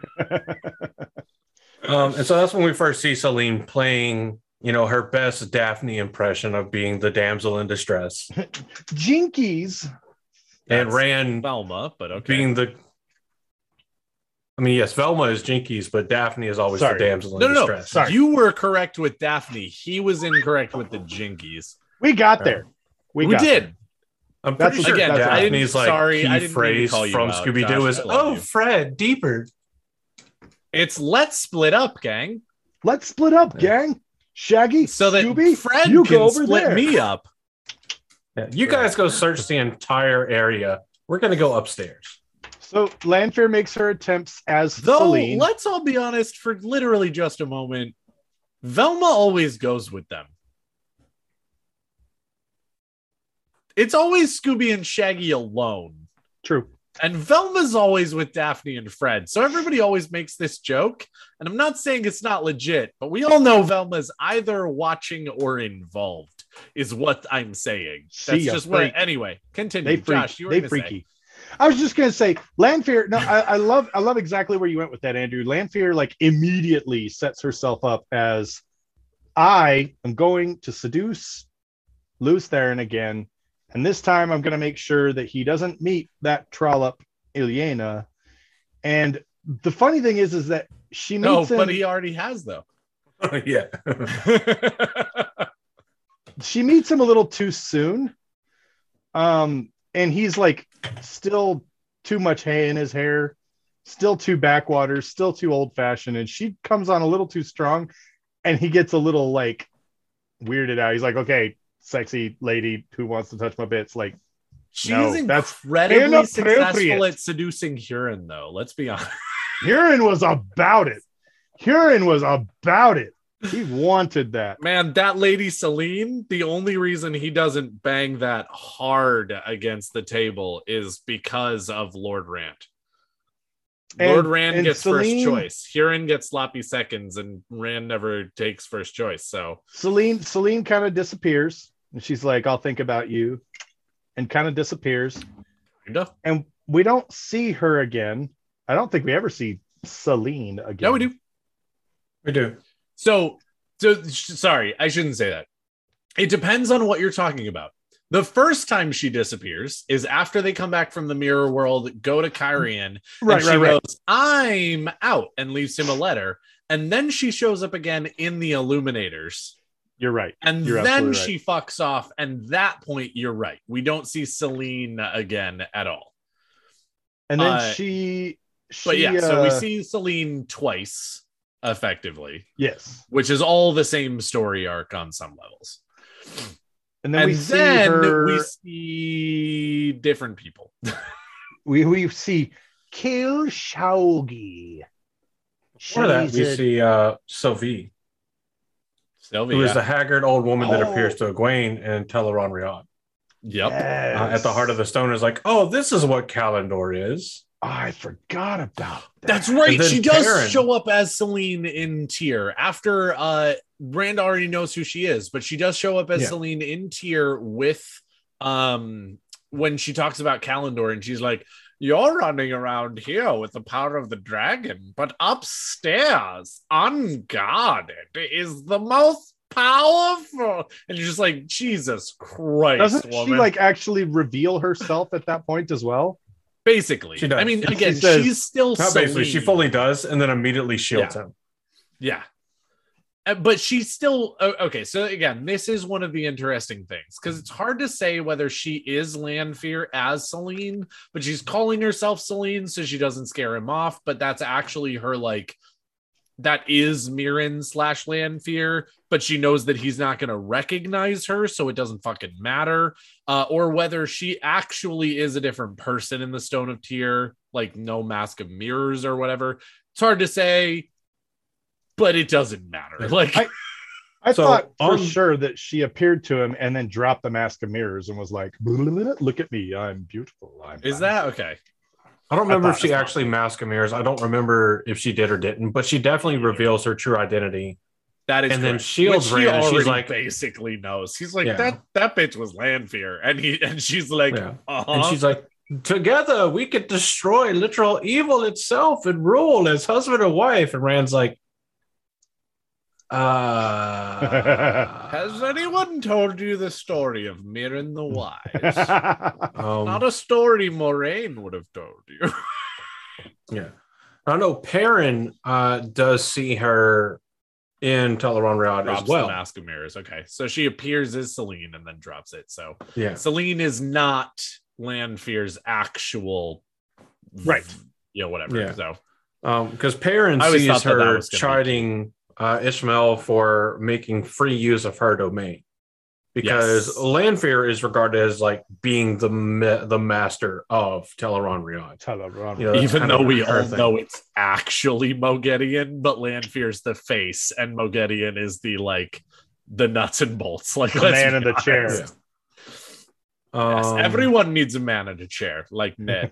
um, and so that's when we first see Selene playing, you know, her best Daphne impression of being the damsel in distress. Jinkies. And Rand Velma, but okay. being the I mean, yes, Velma is Jinkies, but Daphne is always Sorry. the damsel in no, no, distress. No, you were correct with Daphne. He was incorrect with the Jinkies. We got there. We, we got did. There. I'm pretty that's sure again, Daphne's like sorry, key I didn't phrase from Scooby-Doo is, oh, Fred, deeper. It's let's split up, gang. Let's split up, gang. Shaggy, so that Scooby, Fred you can go over split there. me up. Yeah, you guys go search the entire area. We're gonna go upstairs. So Lanfear makes her attempts as Though, Celine. let's all be honest for literally just a moment. Velma always goes with them. It's always Scooby and Shaggy alone. True. And Velma's always with Daphne and Fred. So everybody always makes this joke. And I'm not saying it's not legit, but we all know Velma's either watching or involved, is what I'm saying. That's She a just what. freak. Anyway, continue. They freak, Josh, you were they gonna freaky. say. I was just gonna say Lanfear. No, I, I love I love exactly where you went with that, Andrew. Lanfear like immediately sets herself up as I am going to seduce Lews Therin again. And this time I'm going to make sure that he doesn't meet that trollop Ilyena. And the funny thing is, is that she meets No, him. but he already has, though. Yeah. She meets him a little too soon. Um, and he's like still too much hay in his hair, still too backwaters, still too old fashioned. And she comes on a little too strong. And he gets a little like weirded out. He's like, okay, sexy lady who wants to touch my bits. Like, She's no, that's incredibly successful inappropriate. at seducing Huron, though. Let's be honest. Huron was about it. Huron was about it. He wanted that. Man, that lady Celine, the only reason he doesn't bang that hard against the table is because of Lord Rand. And- Lord Rand and gets Celine- first choice. Huron gets sloppy seconds, and Rand never takes first choice. So Celine, Celine kind of disappears. And she's like, I'll think about you. And kind of disappears. kinda. And we don't see her again. I don't think we ever see Celine again. Yeah, we do. We do. So, so sh- sorry, I shouldn't say that. It depends on what you're talking about. The first time she disappears is after they come back from the mirror world, go to Kyrian, Right, and she right, right. goes, I'm out, and leaves him a letter. And then she shows up again in the Illuminators. You're right. And You're then absolutely she fucks off. And that point, you're right. We don't see Celine again at all. And then Uh, she, she. But yeah, so we uh, see Celine twice, effectively, Yes. which is all the same story arc on some levels. And then And we see then her. we see different people. We, we see Kill Shaugi. Before that, She's we a- see uh, Sylvie, Sylvia. who is the haggard old woman that Oh. appears to Egwene and Teleron Riad. Yep. Yes. Uh, at the heart of the stone is like, oh, this is what Kalendor is. I forgot about that. That's right. And then She does Perrin. show up as Celine in Tyr after uh Rand already knows who she is, but she does show up as Yeah. Celine in Tyr with um when she talks about Kalendor, and she's like, you're running around here with the power of the dragon, but upstairs, unguarded, is the most powerful. And you're just like, Jesus Christ, Doesn't woman. she like actually reveal herself at that point as well? Basically, She does. I mean, She again, says- she's still Not basically, she Celine. fully does, and then immediately shields him. Yeah. Uh, But she's still o- okay. So again, this is one of the interesting things because it's hard to say whether she is Lanfear as Celine, but she's calling herself Celine so she doesn't scare him off. But that's actually her, like, that is Mirren slash Lanfear, but she knows that he's not going to recognize her, so it doesn't fucking matter. Uh, or whether she actually is a different person in the Stone of Tyr, like no Mask of Mirrors or whatever. It's hard to say, but it doesn't matter. Like, I- I So, thought for on- sure that she appeared to him and then dropped the mask of mirrors and was like, look at me, I'm beautiful. I'm is fine." that okay? I don't remember I if thought she as well. actually mask of mirrors. I don't remember if she did or didn't, but she definitely reveals her true identity. That is, And then correct. shields Which he Rand, and she's already like- basically knows. He's like, Yeah. that that bitch was Lanfear, and he and she's like, Yeah. uh-huh. And she's like, together we could destroy literal evil itself and rule as husband and wife. And Rand's like, uh, Has anyone told you the story of Mirren the Wise? um, Not a story Moraine would have told you. yeah. I don't know. Perrin uh, does see her in Teleron Riad Drops as well. the Mask of Mirrors. Okay, so she appears as Celine and then drops it. So Yeah. Celine is not Lanfear's actual, Right. You know, whatever. Yeah. So Because Perrin I always sees thought that that her was gonna be chiding uh, Ishmael for making free use of her domain. because Yes. Lanfear is regarded as like being the ma- the master of Teleron Riyadh. Teleron. You know, that's Even kind though of we her all thing. know it's actually Moghedian, but Lanfear's the face and Moghedian is the like the nuts and bolts. Like The let's man be in the chair. honest. Yeah. Yes, Um, everyone needs a man in a chair, like Ned.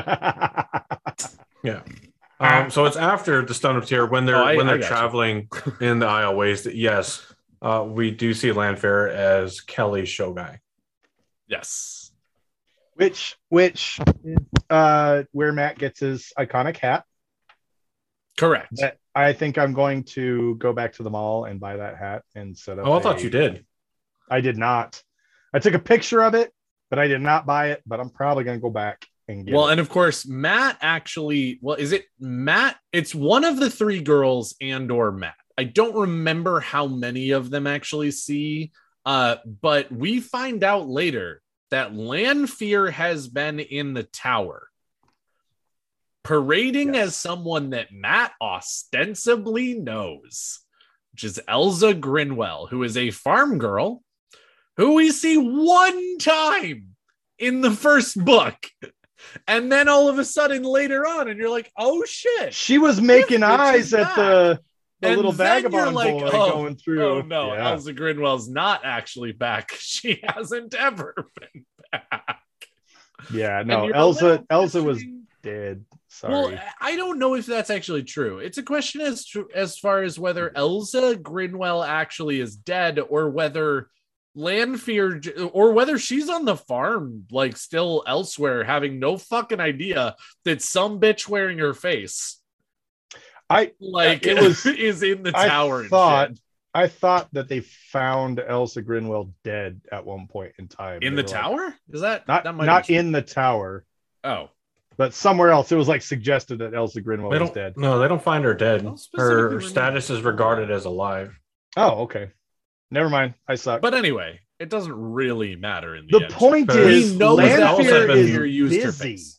Yeah. Um, so it's after the Stone of Tear when they're Oh, I- when I they're got you. traveling in the Isle Ways. That yes, uh, we do see Lanfear as Kelly Shogai. Yes. which which is uh where Matt gets his iconic hat. Correct. That I think I'm going to go back to the mall and buy that hat instead of Oh, I thought a- you did. I did not. I took a picture of it, but I did not buy it. But I'm probably going to go back and get Well, it. and of course, Matt actually, well, is it Matt? It's one of the three girls and or Matt. I don't remember how many of them actually see, uh, but we find out later that Lanfear has been in the tower, parading Yes. as someone that Matt ostensibly knows, which is Elsa Grinwell, who is a farm girl who we see one time in the first book. And then all of a sudden later on, and you're like, oh shit. She was making bitch eyes is at back. the, the And little then you're vagabond like, boy oh, going through. Oh no, Yeah. Elsa Grinwell's not actually back. She hasn't ever been back. Yeah, And no, you're a Elsa little Elsa was questioning- dead. Sorry. Well, I don't know if that's actually true. It's a question as to, as far as whether Elsa Grinwell actually is dead or whether Lanfear or whether she's on the farm, like still elsewhere, having no fucking idea that some bitch wearing her face, I like it was- is in the I tower. And thought- shit. I thought that they found Elsa Grinwell dead at one point in time. In They the were like- tower? Is that not that might not be true. in the tower, Oh, but somewhere else. It was like suggested that Elsa Grinwell They was don't. dead. No, they don't find her dead. Don't specifically Her remember. status is regarded as alive. Oh, okay. Never mind. I suck. but anyway, it doesn't really matter in the, the end. point Because is, we know that Lanfear Elsa is Lanfear used her busy. face.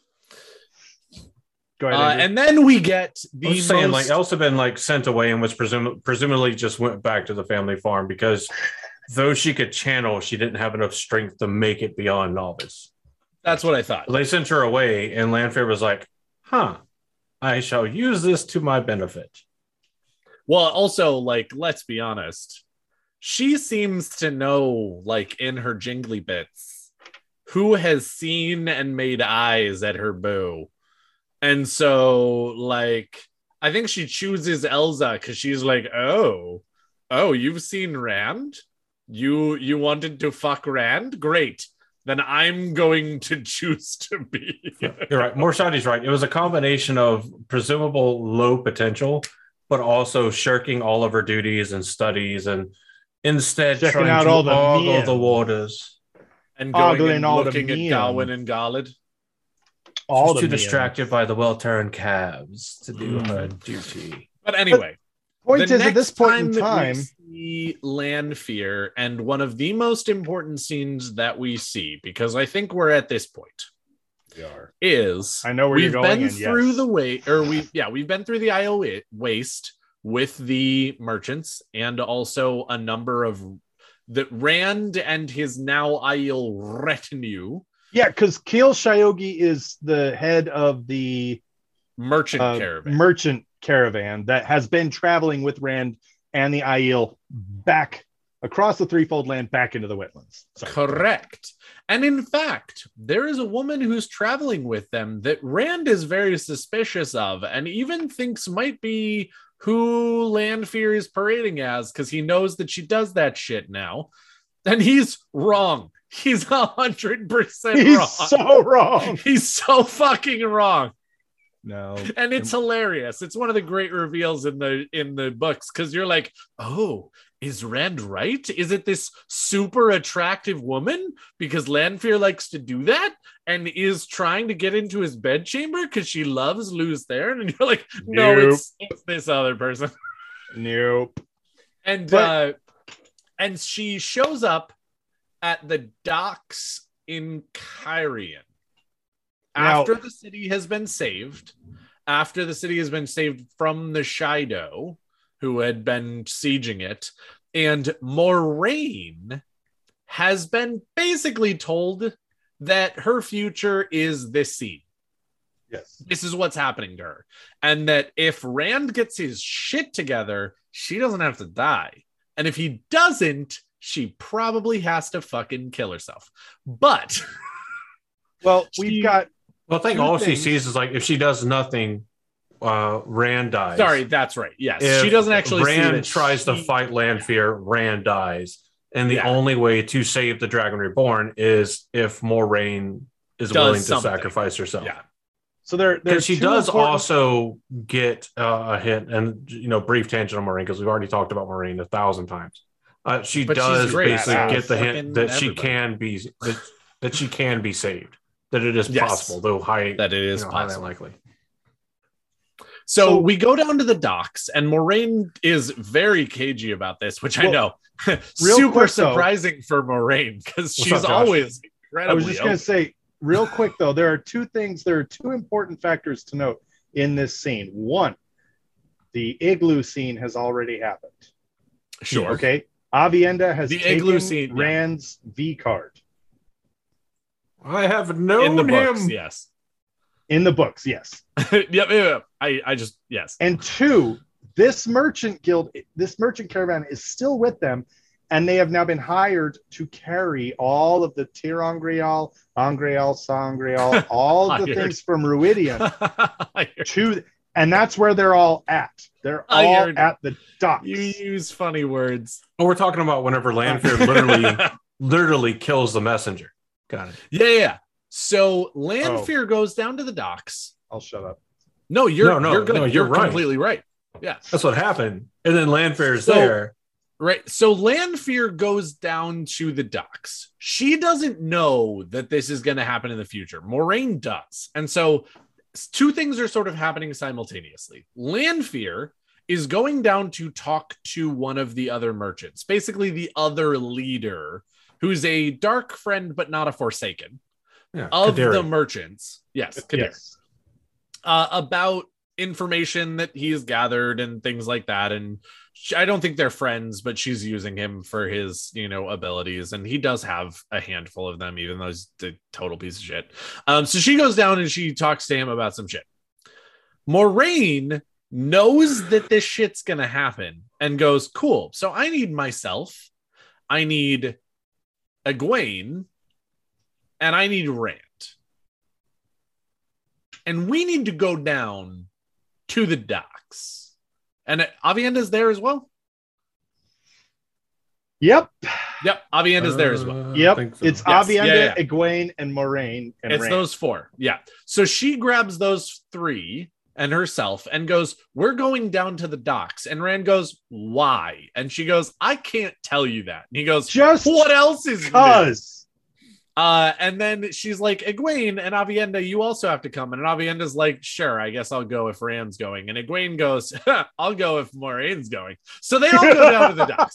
Go ahead. Uh, Andrew. and then we get the I'm just saying, most- like Elsa been like sent away and was presum- presumably just went back to the family farm because though she could channel, she didn't have enough strength to make it beyond novice. That's what I thought. They sent her away, and Lanfear was like, "Huh, I shall use this to my benefit." Well, also, like, let's be honest. She seems to know, like, in her jingly bits, who has seen and made eyes at her boo. And so, like, I think she chooses Elsa because she's like, oh, oh, you've seen Rand? You you wanted to fuck Rand? Great. Then I'm going to choose to be. Yeah, you're right. Morshadi's right. It was a combination of presumable low potential, but also shirking all of her duties and studies, and instead Checking trying out to all the ogle men. the waters. And going Ogling and all the looking at men. Gawain and Galad. All She's the too men. distracted by the well-turned calves to do Mm. her duty. But anyway. Point The is, at this next point in that time, we see Lanfear, and one of the most important scenes that we see, because I think we're at this point, we are. is I know where we've you're going, been and through yes. the way, or we yeah, we've been through the Isle wa- Waste with the merchants, and also a number of the Rand and his now Isle retinue, Yeah, because Keel Shiogi is the head of the merchant uh, caravan. merchant caravan that has been traveling with Rand and the Aiel back across the threefold land back into the wetlands. Sorry. Correct. And in fact, there is a woman who's traveling with them that Rand is very suspicious of and even thinks might be who Lanfear is parading as because he knows that she does that shit now. And he's wrong. He's a hundred percent He's wrong. so wrong. He's so fucking wrong. No. And it's hilarious. It's one of the great reveals in the in the books because you're like, oh, is Rand right? Is it this super attractive woman? Because Lanfear likes to do that and is trying to get into his bedchamber because she loves Luz Theron. And you're like, no, Nope. it's, it's this other person. Nope. And But- uh, and she shows up at the docks in Kyrian. Now- After the city has been saved, after the city has been saved from the Shido, who had been sieging it, and Moraine has been basically told that her future is this scene. Yes. This is what's happening to her. And that if Rand gets his shit together, she doesn't have to die. And if he doesn't, she probably has to fucking kill herself. But well, she, we've got. Well, I think two all things. she sees is like if she does nothing, uh, Rand dies. Sorry, that's right. Yes, If she doesn't actually. Rand see that tries she, to fight Lanfear, Rand dies, and the Yeah. only way to save the Dragon Reborn is if Moraine is Does willing to something. sacrifice herself. Yeah. So there, Because she two does important- also get uh, a hint, and you know, brief tangent on Moraine because we've already talked about Moraine a thousand times. Uh, she But she's does great basically at get the fucking hint that she everybody. can be that, that she can be saved, that it is Yes. possible, though high That it is you know, highly possible. unlikely. So, So- we go down to the docks, and Moraine is very cagey about this, which I know. Well, Super quick, though- surprising for Moraine because she's up, Josh? always I incredibly. was just going to say, real quick though, there are two things. There are two important factors to note in this scene. One, the igloo scene has already happened. Sure. Okay. Avienda has The taken igloo scene, yeah. Rand's V card I have known In the him. books, yes. in the books. Yes. yep, yep, yep. I, I just yes. And two, this merchant guild, this merchant caravan is still with them, and they have now been hired to carry all of the Tirangrial, Angreal, Sangreal, all of the Hired. things from Ruidian I heard- to, and that's where they're all at. They're I all heard- at the docks. you use funny words. Well, we're talking about whenever Lanfear literally, literally kills the messenger. Got it. Yeah, yeah, yeah. So Lanfear goes down to the docks. I'll shut up. No, you're No, no, you're good. no, you're you're right. completely right. Yeah. That's what happened. And then Lanfear's So- there. Right. So Lanfear goes down to the docks. She doesn't know that this is going to happen in the future. Moraine does. And so two things are sort of happening simultaneously. Lanfear is going down to talk to one of the other merchants, basically the other leader, who's a dark friend, but not a Forsaken Yeah, of Kaderi. the merchants. Yes. Kaderi. Yes. Uh, about information that he's gathered and things like that. And she, I don't think they're friends, but she's using him for his, you know, abilities. And he does have a handful of them, even though he's a total piece of shit. Um, so she goes down and she talks to him about some shit. Moraine knows that this shit's going to happen and goes, cool. So I need myself. I need Egwene and I need Rand. And we need to go down to the docks. And Avienda's there as well? Yep. Yep, Avienda's there as well. Uh, I Yep. think so. It's Yes. Avienda, Yeah, yeah. Egwene, and Moraine. And It's Rand. those four. Yeah. So she grabs those three and herself and goes, we're going down to the docks. And Rand goes, why? And she goes, I can't tell you that. And he goes, Just what else is new? because. Uh, and then she's like, Egwene and Avienda, you also have to come. And Avienda's like, sure, I guess I'll go if Rand's going. And Egwene goes, I'll go if Moraine's going. So they all go down to the docks.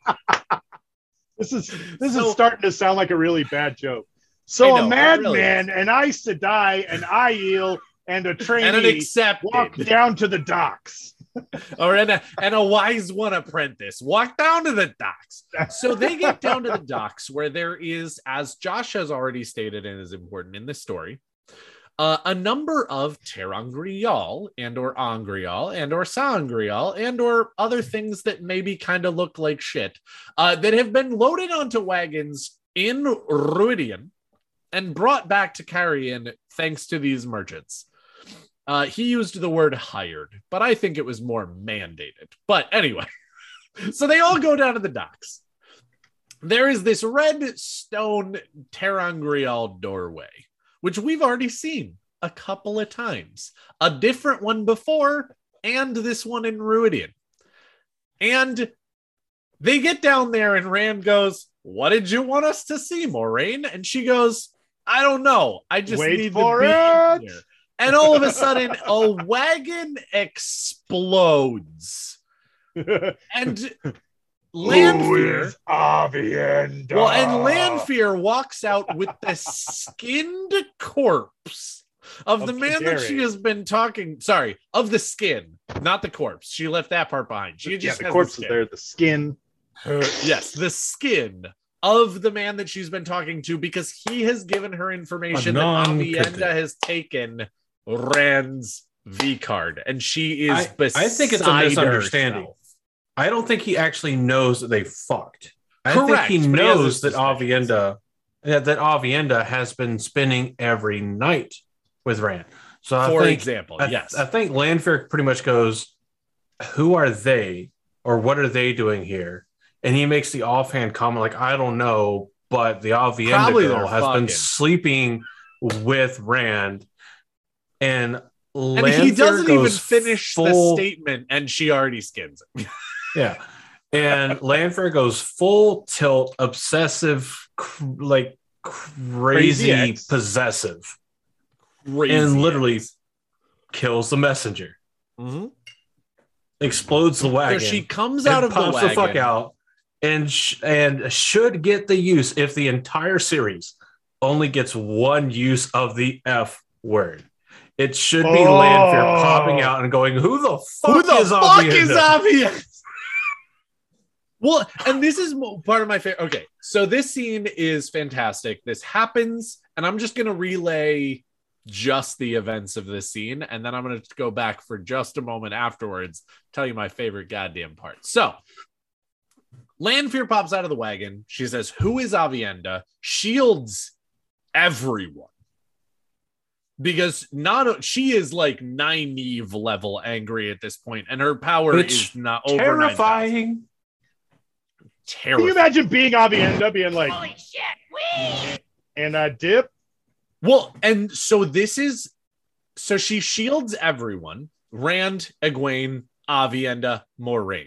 This is this So- is starting to sound like a really bad joke. So I know, a it madman, really an Aes Sedai, an Aiel, and a And an trainee accepted. walk down to the docks. or and a, and a wise one apprentice walk down to the docks. So they get down to the docks where there is, as Josh has already stated and is important in this story, uh, a number of Terangrial and or Angrial and or Sangrial and or other things that maybe kind of look like shit uh, that have been loaded onto wagons in Ruidian and brought back to Carrion thanks to these merchants. Uh, he used the word hired, but I think it was more mandated. But anyway, so they all go down to the docks. There is this red stone Terangrial doorway, which we've already seen a couple of times. A different one before, and this one in Ruidian. And they get down there, and Rand goes, what did you want us to see, Moraine? And she goes, I don't know. I just Wait need for to be it. in here. And all of a sudden, a wagon explodes. And Lanfear, Avienda? well, and Lanfear walks out with the skinned corpse of, Of the man that Kaderi. she has been talking. Sorry, of the skin, not the corpse. She left that part behind. She Yeah, just the has corpse is skin. there, the skin. Her- yes, the skin of the man that she's been talking to because he has given her information that Aviendha has taken Rand's V card, and she is I, beside I think it's a misunderstanding. herself. I don't think he actually knows that they fucked. I Correct, think he but he has knows his that suspicions. Aviendha that, that Aviendha has been spending every night with Rand. So I For think, example, I, yes. I think Lanfear pretty much goes, who are they or what are they doing here? And he makes the offhand comment like, I don't know, but the Aviendha Probably girl they're has fucking. been sleeping with Rand. And And he Lanfear doesn't even goes finish the full- statement, and she already skins him. Yeah. And Lanfear goes full tilt, obsessive, cr- like crazy, Crazy X. possessive, Crazy and literally ass. kills the messenger, Mhm. explodes the So wagon. she comes and out of the pops wagon. the fuck out, and sh- and should get the use if the entire series only gets one use of the F word. It should be Oh. Lanfear popping out and going, "Who the fuck Who the is fuck is Aviendha?" Aviendha? Well, and this is mo- part of my favorite. Okay, so this scene is fantastic. This happens, and I'm just going to relay just the events of this scene, and then I'm going to go back for just a moment afterwards, tell you my favorite goddamn part. So, Lanfear pops out of the wagon. She says, "Who is Aviendha?" Shields everyone. Because not she is like Nynaeve level angry at this point, and her power It's is not over Terrifying. Can you terrifying. imagine being Aviendha being like, Holy shit, wee! and I dip? Well, and so this is so she shields everyone: Rand, Egwene, Aviendha, Moiraine.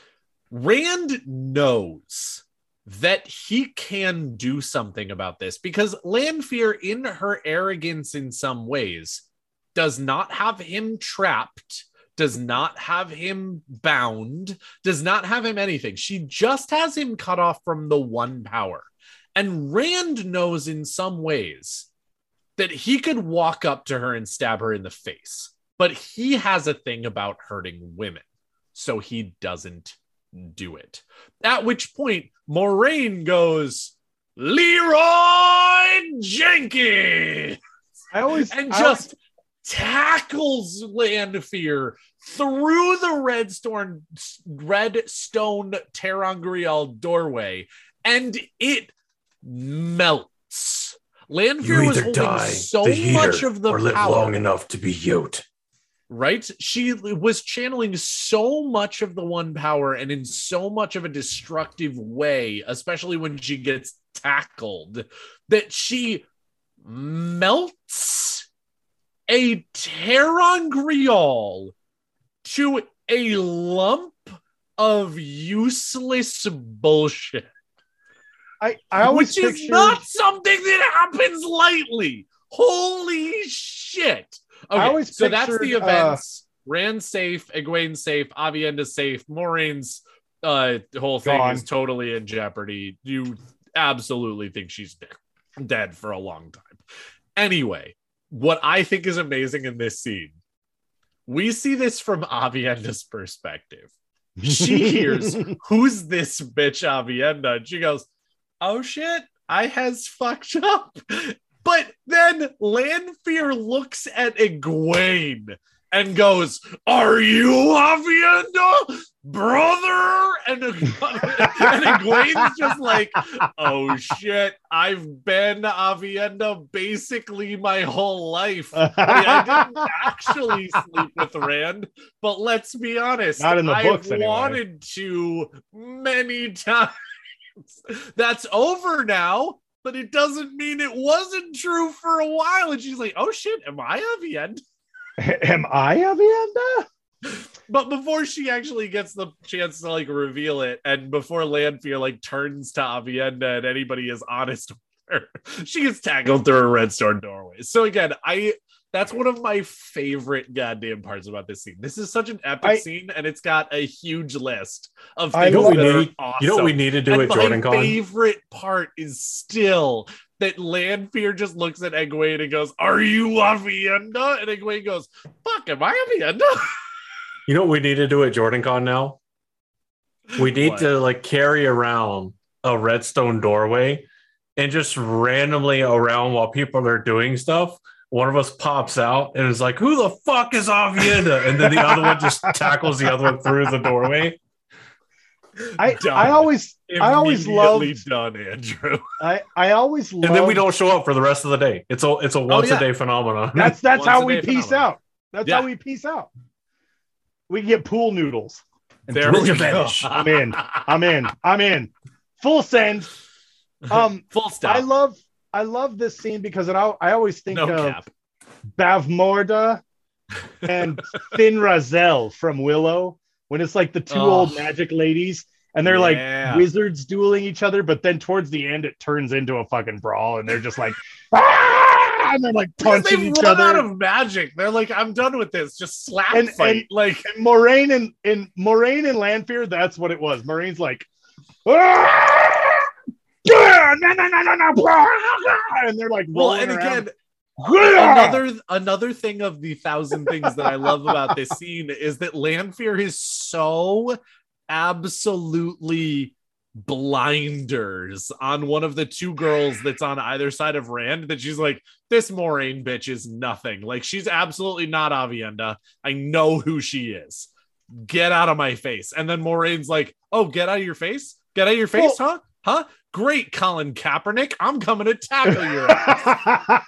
Rand knows that he can do something about this because Lanfear, in her arrogance in some ways, does not have him trapped, does not have him bound, does not have him anything. She just has him cut off from the one power. And Rand knows in some ways that he could walk up to her and stab her in the face, but he has a thing about hurting women, so he doesn't do it. At which point, Moiraine goes, Leroy Jenkins, I always and I just tackles Lanfear through the redstone redstone terangrial doorway, and it melts. Lanfear was holding so much of the or live power. long enough to be yoked. Right? She was channeling so much of the one power and in so much of a destructive way, especially when she gets tackled, that she melts a terangrial to a lump of useless bullshit. I, I always Which is pictured, not something that happens lightly. Holy shit. Okay, I always so that's the pictured, events. Rand's safe, Egwene's safe, Aviendha's safe, Moraine's uh, whole thing Gone. is totally in jeopardy. You absolutely think she's de- dead for a long time. Anyway, what I think is amazing in this scene, we see this from Aviendha's perspective. She hears, who's this bitch Aviendha? And she goes, oh shit, I has fucked up. But then Lanfear looks at Egwene and goes, are you Aviendha, brother? And, and Egwene's just like, oh shit, I've been Aviendha basically my whole life. I, mean, I didn't actually sleep with Rand, but let's be honest, Not in the I've books, anyway. wanted to many times. That's over now, but it doesn't mean it wasn't true for a while. And she's like, oh shit, am I Aviendha? Am I Aviendha? But before she actually gets the chance to like reveal it, and before Lanfear like turns to Aviendha and anybody is honest with her, she gets tackled through a redstone doorway. So again, I that's one of my favorite goddamn parts about this scene. This is such an epic I- scene, and it's got a huge list of I things You know what we that are need? awesome. You know what we need to do And at my Jordan Con? favorite part is still that Lanfear just looks at Egwene and goes, are you Aviendha? And Egwene goes, fuck, am I Aviendha? You know what we need to do at Jordan Con now? We need What? to like carry around a redstone doorway, and just randomly around while people are doing stuff, one of us pops out and is like, "Who the fuck is Avienda?" And then the other one just tackles the other one through the doorway. I Done. I always I always Immediately loved done, Andrew. I I always loved, And then we don't show up for the rest of the day. It's a it's a once yeah. a day phenomenon. That's that's Once how a we day peace phenomenon. out. That's Yeah. how we peace out. We get pool noodles. And There drink we a go. bench. I'm in. I'm in. I'm in. Full send. Um, Full stop. I love I love this scene because it, I I always think no of cap. Bavmorda and Finn Razel from Willow when it's like the two Oh. old magic ladies and they're Yeah. like wizards dueling each other, but then towards the end it turns into a fucking brawl and they're just like ah! And they're like Because punching they've each run other. out of magic. They're like, I'm done with this. Just slap And- fight. and- like, And Moraine and, and Moraine and Lanfear, that's what it was. Moraine's like, "Ah! Yeah, no, no, no, no, no, blah, blah," and they're like, well, rolling and around. again, "Yeah!" another another thing of the thousand things that I love about this scene is that Lanfear is so absolutely blinders on one of the two girls that's on either side of Rand that she's like, this Moraine bitch is nothing. Like, she's absolutely not Avienda. I know who she is. Get out of my face. And then Moraine's like, oh, get out of your face? Get out of your face, huh? Huh? Great, Colin Kaepernick. I'm coming to tackle your ass.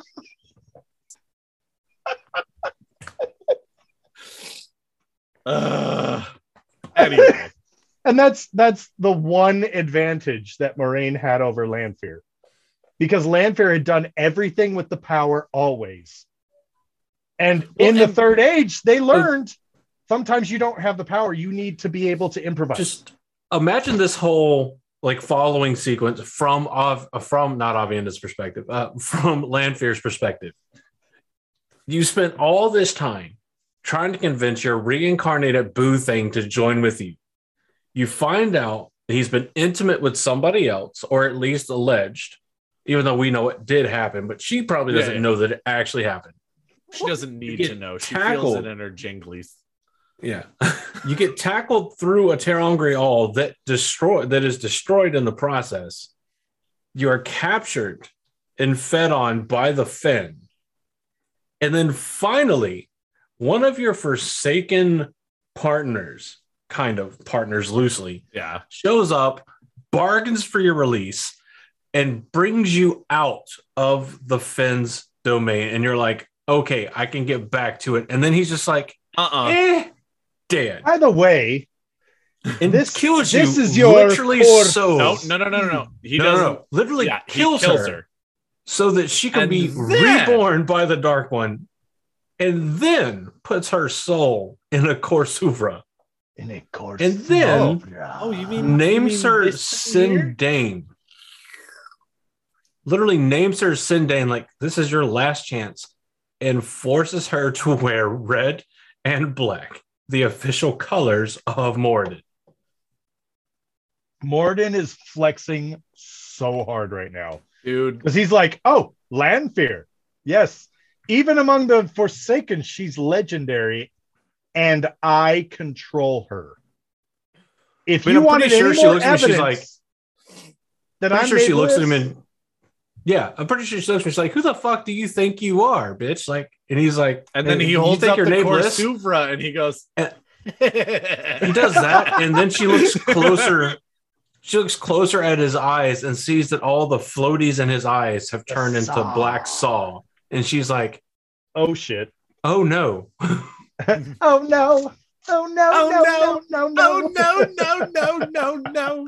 uh, anyway. And that's that's the one advantage that Moraine had over Lanfear. Because Lanfear had done everything with the power always. And Well, in the and- third age, they learned sometimes you don't have the power. You need to be able to improvise. Just imagine this whole like following sequence from of from not Avienda's perspective, uh, from Lanfear's perspective. You spent all this time trying to convince your reincarnated boo thing to join with you. You find out that he's been intimate with somebody else, or at least alleged, even though we know it did happen, but she probably doesn't Yeah, yeah. know that it actually happened. She doesn't need get to know. She tackled. feels it in her jinglies. Yeah. You get tackled through a Terangreal that destroy that is destroyed in the process. You are captured and fed on by the Fen. And then finally, one of your forsaken partners, kind of partners loosely, Yeah. shows up, bargains for your release, and brings you out of the Fen's domain. And you're like, okay, I can get back to it. And then he's just like, Uh-uh. eh, dead. By the way, And this- this kills this you is your literally core- so. No, no, no, no, no, no. He no, no, doesn't. no. Literally Yeah, he kills, her, so that she can And be then- reborn by the Dark One, and then puts her soul in a Korsuvra, in a course. and then Oh, you mean names you mean her this thing here? Sindane. Literally names her Sindane, like this is your last chance, and forces her to wear red and black, the official colors of Mordin. Morden is flexing so hard right now dude? because he's like, oh, Lanfear. Yes. Even among the Forsaken, she's legendary, and I control her. If I mean, you I'm wanted pretty sure any she more looks at me, she's evidence that Pretty I'm sure she looks at him Maelys, and yeah, I'm pretty sure she looks at me. She's like, "Who the fuck do you think you are, bitch?" Like, and he's like, And then he you holds think up you're the nameless? Korsuvra and he goes, And- He does that, and then she looks closer. She looks closer at his eyes and sees that all the floaties in his eyes have The turned into saw. black saw, and she's like, Oh shit. "Oh no!" Oh no. Oh no. Oh, no, no. no, no, no, no. no, no, no, no, no.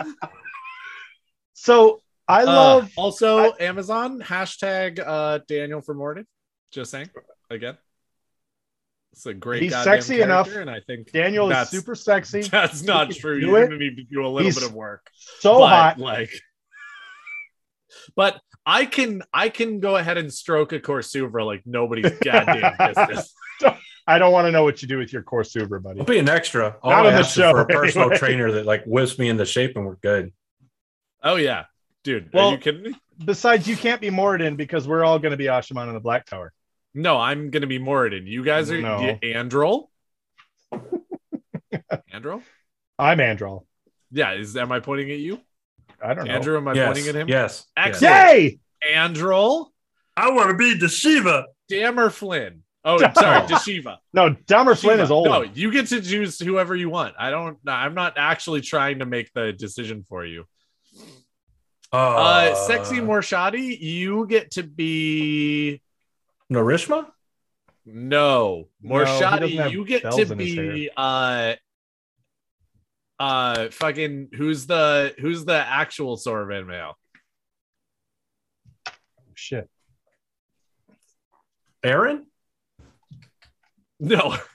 So I Uh, love also Amazon hashtag uh, Daniel for Morden. Just saying again. It's a great. He's goddamn sexy enough. character, and I think Daniel is that's- super sexy. That's not He can true. do You're it. gonna need to do a little He's bit of work. So but, hot. like. But I can I can go ahead and stroke a Korsuvra like nobody's goddamn business. I don't want to know what you do with your Korsuvra, buddy. I'll be an extra. All Not I on the ask is show, for a personal anyway. trainer that like whips me into shape, and we're good. Oh yeah, dude. Well- are you kidding me? Besides, you can't be Moradin because we're all going to be Ashaman in the Black Tower. No, I'm gonna be Moradin. You guys are No. y- Androl. Androl? I'm Androl. Yeah, is am I pointing at you? I don't know. Andrew, am I yes, pointing at him? Yes. Excellent. Yay! Androl, I want to be the Shiva. Dammer Flynn. Oh, sorry, Deshiva. No, Dahmer Flynn is old. No, you get to choose whoever you want. I don't. I'm not actually trying to make the decision for you. Uh, Uh, Sexy Morshadi, you get to be Narishma? no No, he Morshadi. doesn't have You get bells to in his be uh, uh, fucking who's the who's the actual Soravan male? Shit. Aaron? No.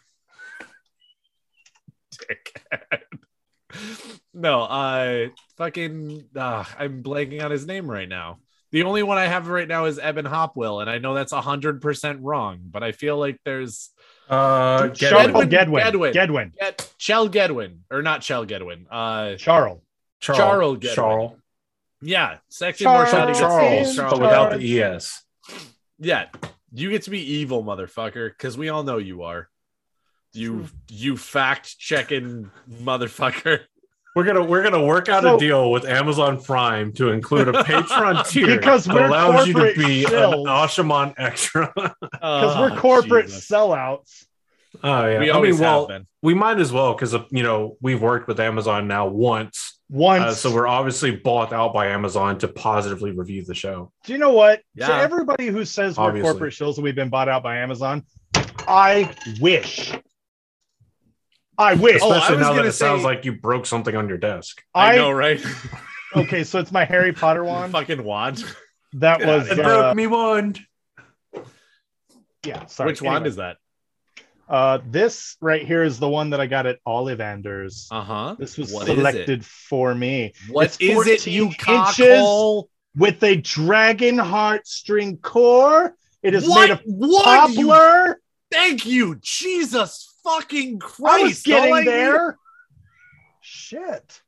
Dickhead. No, uh fucking uh, I'm blanking on his name right now. The only one I have right now is Eben Hopwell, and I know that's a hundred percent wrong, but I feel like there's Uh, Charles Gedwin. Gedwin. Gedwin. Gedwin. Get Chell Gedwin, or not Chell Gedwin. Uh Charles. Charles Gedwin. Charles. yeah, Sexy Charles. Morshadi gets Charles, Charles. but without the E S. Yeah, you get to be evil, motherfucker, because we all know you are. You you fact checking motherfucker. We're gonna we're gonna work out So- a deal with Amazon Prime to include a Patreon tier Because that we're allows you to corporate be shills. an Ashaman extra. Because Oh, we're corporate Jesus. sellouts. Oh yeah, We I always mean, well, have been. we might as well because you know we've worked with Amazon now once, Once. uh, so we're obviously bought out by Amazon to positively review the show. Do you know what? To Yeah. everybody who says we're Obviously. corporate shills and we've been bought out by Amazon, I wish. I wish. Oh, I Especially was now that gonna it sounds say- like you broke something on your desk. I, I, know, right? okay, so it's my Harry Potter wand. Fucking wand. That Get was outta It here. uh, broke me wand. yeah. Sorry. Which wand Anyway, is that? Uh, this right here is the one that I got at Ollivander's. Uh huh. This was What is selected for me What It's is it, you fourteen cockhole? with a dragon heartstring core. It is What? made of What? You- poplar. Thank you, Jesus fucking I Christ! was getting All I there. Shit.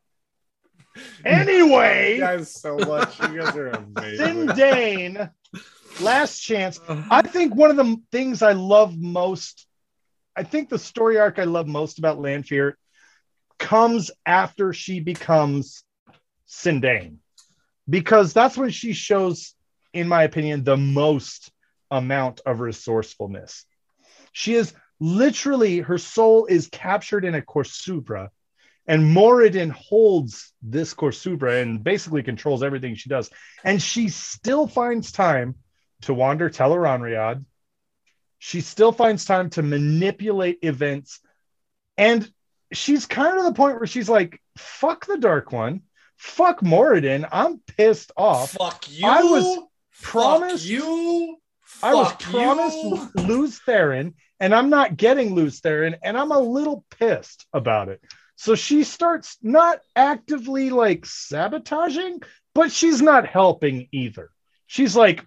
Anyway, guys so much. You guys are amazing. Zindane, last chance. I think one of the things I love most, I think the story arc I love most about Lanfear comes after she becomes Zindane, because that's when she shows, in my opinion, the most amount of resourcefulness. She is literally, her soul is captured in a Korsubra, and Moradin holds this Korsubra and basically controls everything she does. And she still finds time to wander Tel'aran'rhiod. She still finds time to manipulate events. And she's kind of the point where she's like, fuck the Dark One. Fuck Moradin. I'm pissed off. Fuck you. I was promised- you. I was Fuck promised you. Luz Theron, and I'm not getting Luz Theron, and I'm a little pissed about it. So she starts not actively like sabotaging, but she's not helping either. She's like,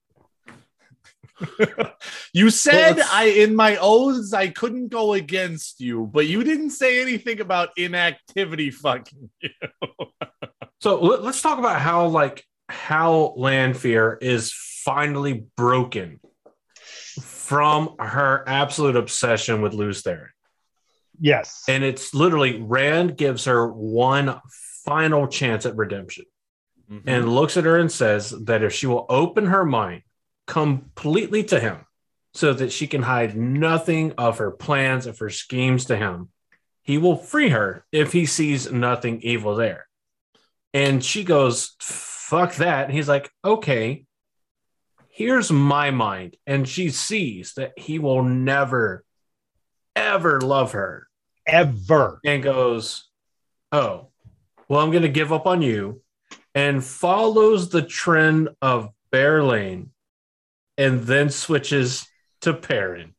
You said Well, I in my oaths I couldn't go against you, but you didn't say anything about inactivity. Fucking you. So let- let's talk about how like how Lanfear is finally broken from her absolute obsession with Luz Theron. yes. And it's literally Rand gives her one final chance at redemption and looks at her and says that if she will open her mind completely to him so that she can hide nothing of her plans, of her schemes to him, he will free her if he sees nothing evil there. And she goes, fuck that. And he's like, okay, here's my mind. And she sees that he will never, ever love her Ever. and goes, oh, well, I'm going to give up on you, and follows the trend of Bear Lane and then switches to Perrin.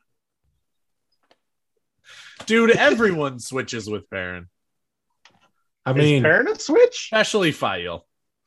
Dude, everyone switches with Perrin, I Is mean, Perrin a switch? especially Fael.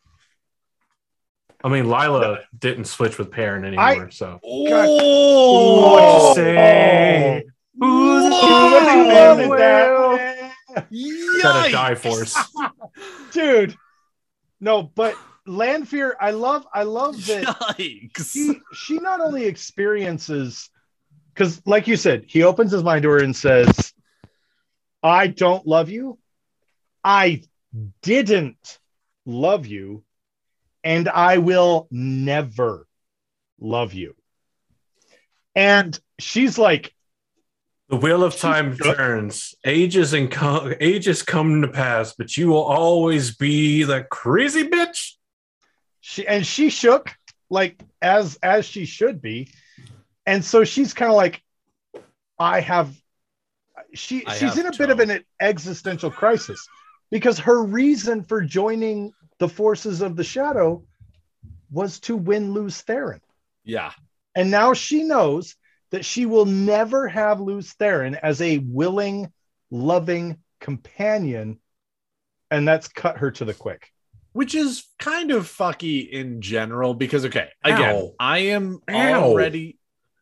I mean, Lila didn't switch with Perrin anymore, so. Oh, What'd you say? Who's What the one is whale? that? Got a Yikes. die force. Dude. No, but Lanfear, I love, I love that Yikes. she, she not only experiences, because like you said, he opens his mind to her and says, I don't love you. I didn't love you, and I will never love you. And she's like, the wheel of time shook. turns. Ages and co- ages come to pass, but you will always be the crazy bitch. She and she shook like as as she should be. And so she's kind of like, I have she I she's have in a to. bit of an existential crisis because her reason for joining the forces of the shadow was to win Luz Theron. Yeah. And now she knows that she will never have Luz Theron as a willing, loving companion. And that's cut her to the quick. Which is kind of fucky in general because, okay, again, Ow. I am Ow. already.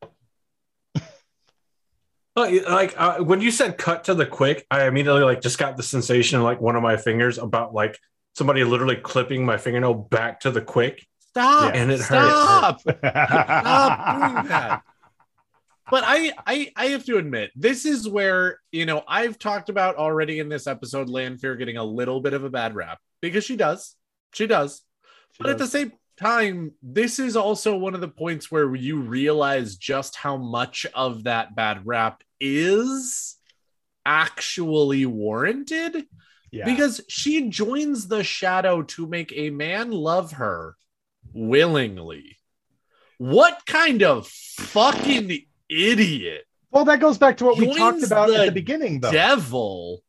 Like, like uh, when you said cut to the quick, I immediately like just got the sensation in like one of my fingers about like somebody literally clipping my fingernail back to the quick. Stop. And it hurt. Stop. Stop doing that. But I, I I have to admit, this is where, you know, I've talked about already in this episode, Lanfear getting a little bit of a bad rap because she does. She does. She but does. at the same time, this is also one of the points where you realize just how much of that bad rap is actually warranted. Yeah. Because she joins the shadow to make a man love her willingly. What kind of fucking idiot Well, that goes back to what we joins talked about the at the beginning, though. devil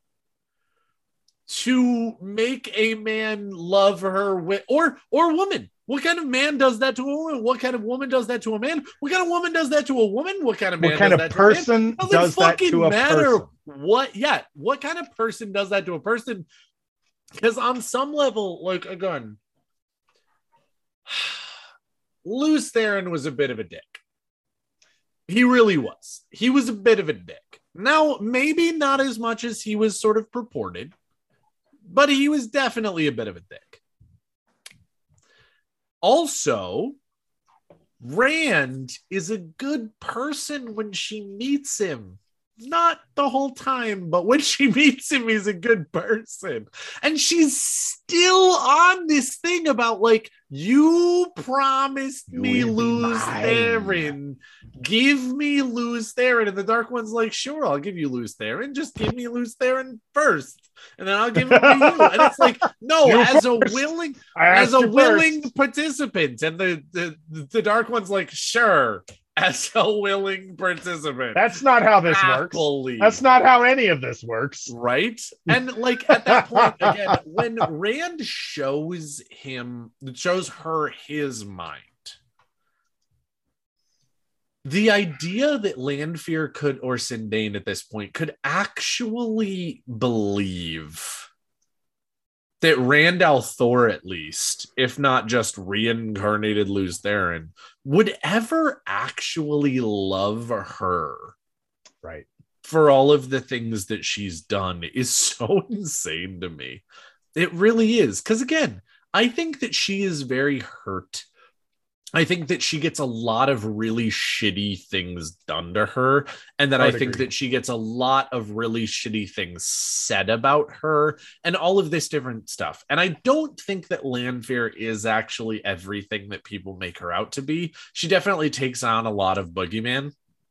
to make a man love her with, or or woman. What kind of man does that to a woman? What kind of woman does that to a man? What kind of woman does that to a woman? What kind of man What kind does of that to a man? person Doesn't does that fucking to a matter person? what. Yeah, what kind of person does that to a person? Because on some level, like again, Luz Theron was a bit of a dick. He really was. He was a bit of a dick. Now, maybe not as much as he was sort of purported, but he was definitely a bit of a dick. Also, Rand is a good person when she meets him. Not the whole time, but when she meets him, he's a good person. And she's still on this thing about, like, you promised You me will be Luz mine. Theron. Give me Luz Theron. And the Dark One's like, sure, I'll give you Luz Theron. Just give me Luz Theron first. And then I'll give him to you. And it's like, no, You as a first. willing, I as asked a you willing first. participant. And the, the, the Dark One's like, sure. As a willing participant. That's not how this Happily. works. That's not how any of this works. Right? And like at that point, again, when Rand shows him, shows her his mind, the idea that Lanfear could, or Sindane at this point, could actually believe that Rand al'Thor, at least, if not just reincarnated Luz Theron, would ever actually love her Right. for all of the things that she's done is so insane to me. It really is. Because again, I think that she is very hurt. I think that she gets a lot of really shitty things done to her. And that I, I I would think agree. that she gets a lot of really shitty things said about her and all of this different stuff. And I don't think that Lanfear is actually everything that people make her out to be. She definitely takes on a lot of boogeyman.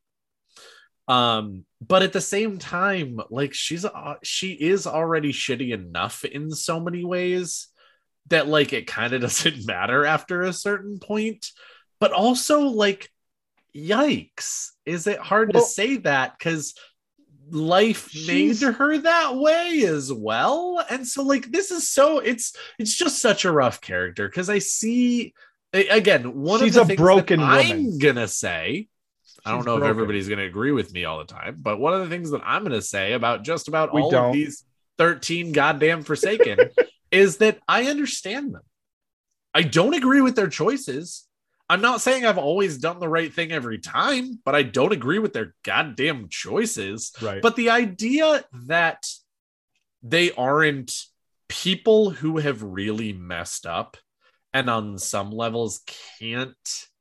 Um, but at the same time, like she's uh, she is already shitty enough in so many ways that like it kind of doesn't matter after a certain point. But also, like, yikes, is it hard Well, to say that because life made she's- her that way as well? And so, like, this is so it's it's just such a rough character because I see a- again one She's of a the things broken that woman. I'm gonna say. I don't She's know if broken. everybody's going to agree with me all the time, but one of the things that I'm going to say about just about We all don't. of these thirteen goddamn Forsaken is that I understand them. I don't agree with their choices. I'm not saying I've always done the right thing every time, but I don't agree with their goddamn choices. Right. But the idea that they aren't people who have really messed up and on some levels can't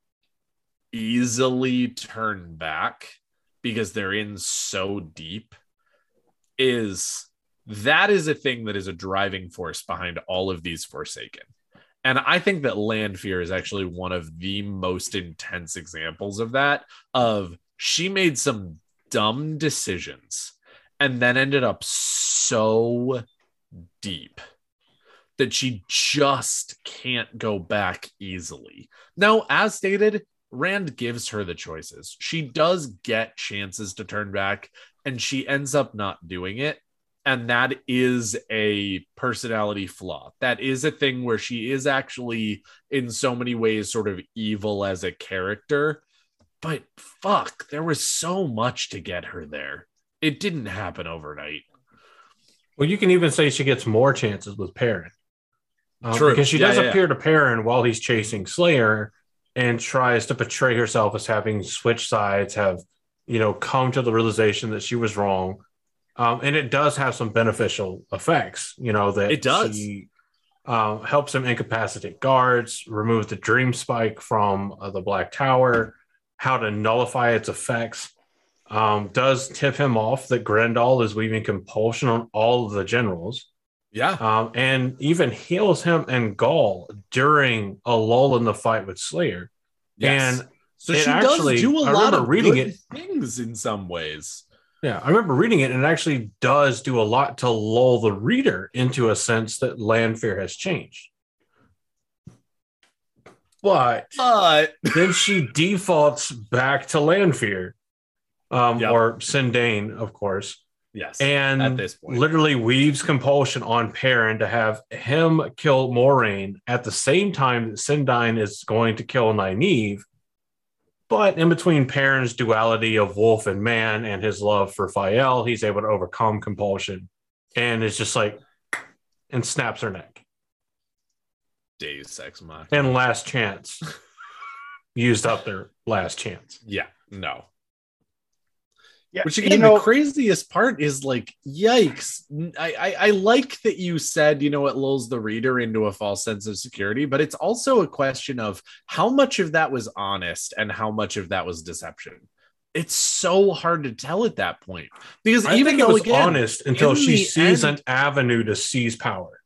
easily turn back because they're in so deep is That is a thing that is a driving force behind all of these Forsaken. And I think that Lanfear is actually one of the most intense examples of that, of she made some dumb decisions and then ended up so deep that she just can't go back easily. Now, as stated, Rand gives her the choices. She does get chances to turn back, and she ends up not doing it. And that is a personality flaw. That is a thing where she is actually, in so many ways, sort of evil as a character. But fuck, there was so much to get her there. It didn't happen overnight. Well, you can even say she gets more chances with Perrin. Um, True. Because she Yeah, does yeah, appear yeah. to Perrin while he's chasing Slayer and tries to portray herself as having switched sides, have, you know, come to the realization that she was wrong. Um, and it does have some beneficial effects, you know, that It does. she uh, helps him incapacitate guards, remove the dream spike from uh, the Black Tower, how to nullify its effects. Um, does tip him off that Grendel is weaving compulsion on all of the generals. Yeah. Um, and even heals him and Gaul during a lull in the fight with Slayer. Yes. And so it she actually- does do a I lot remember of reading good it. things in some ways. Yeah, I remember reading it, and it actually does do a lot to lull the reader into a sense that Lanfear has changed. But But then she defaults back to Lanfear, um, Yep. or Sindane, of course, yes, and at this point. literally weaves compulsion on Perrin to have him kill Moraine at the same time that Sindane is going to kill Nynaeve. But in between Perrin's duality of wolf and man and his love for Fael, he's able to overcome compulsion and is just like, and snaps her neck. Deus Ex Machina. And last chance. Used up their last chance. Yeah, no. Yeah, Which you again, know, the craziest part is like, yikes. I, I I like that you said, you know, it lulls the reader into a false sense of security, but it's also a question of how much of that was honest and how much of that was deception. It's so hard to tell at that point because I even think it though was again, honest until in she the sees end- an avenue to seize power.